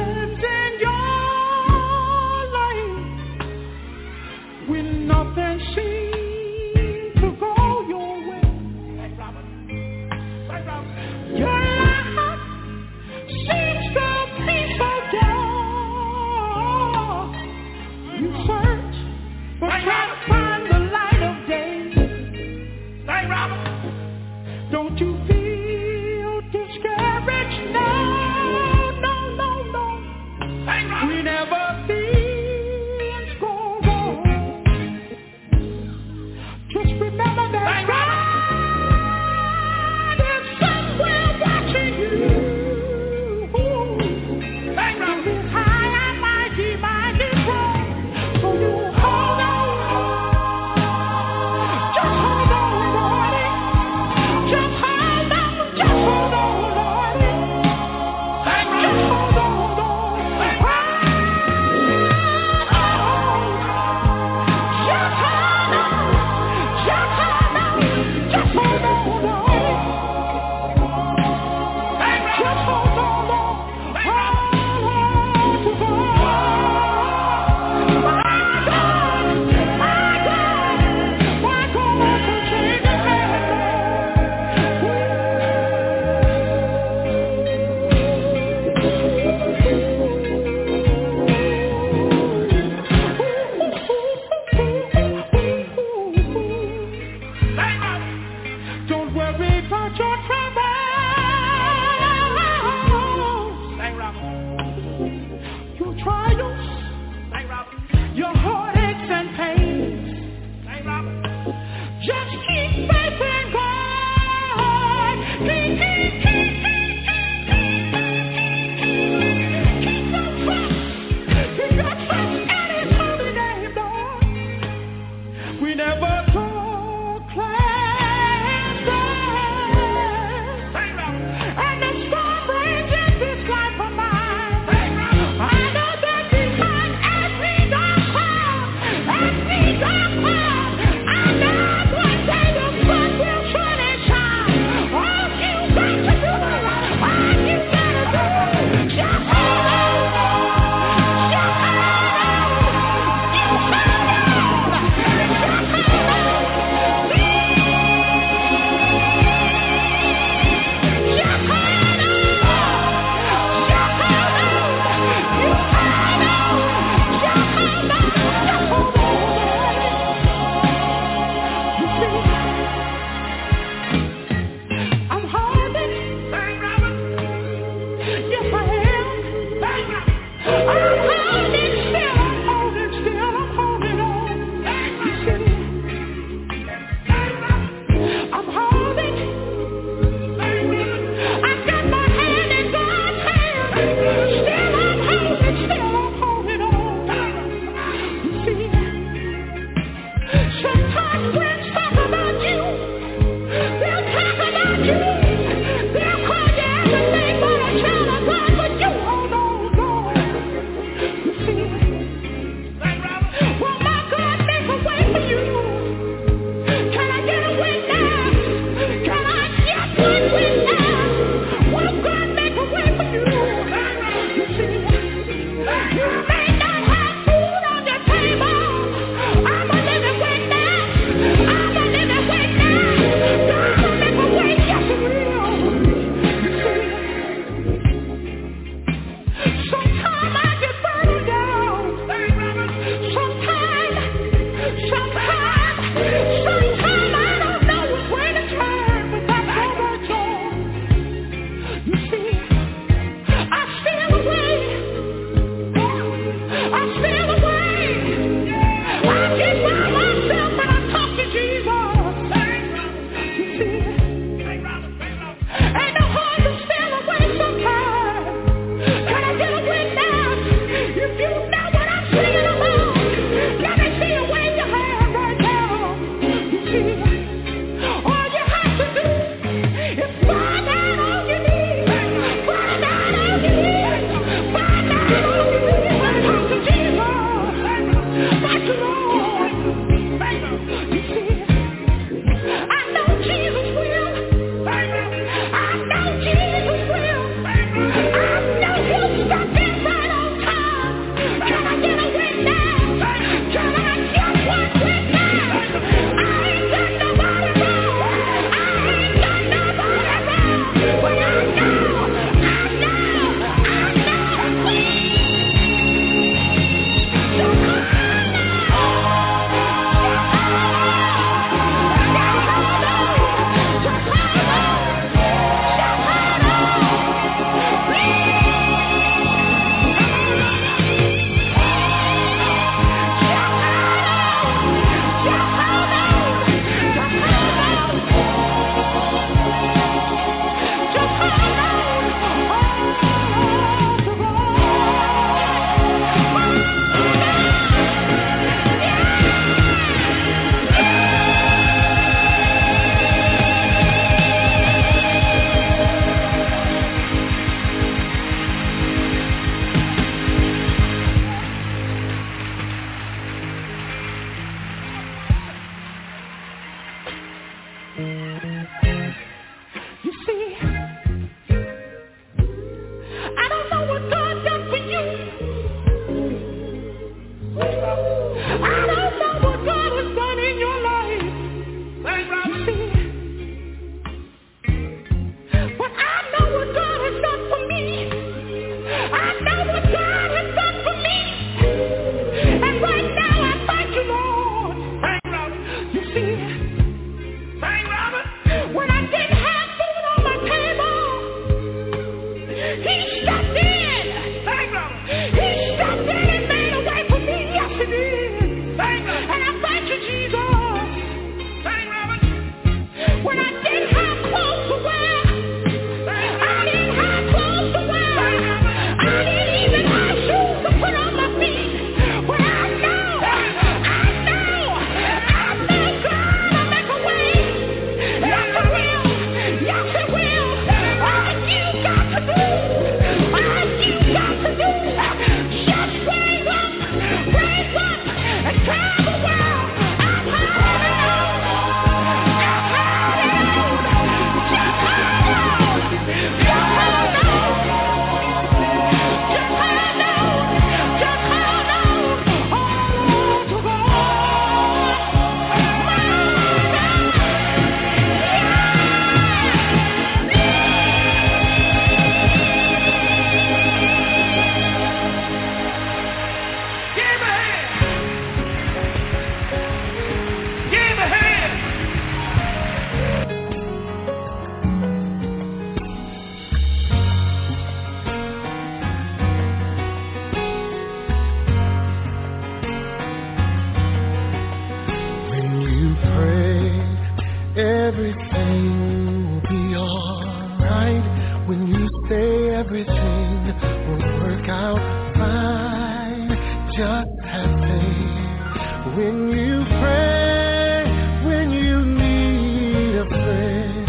Just have faith when you pray, when you need a friend,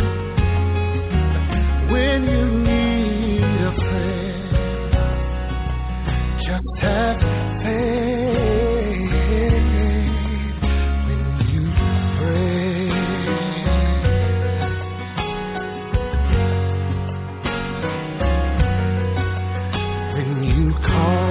when you need a friend. Just have faith when you pray. When you call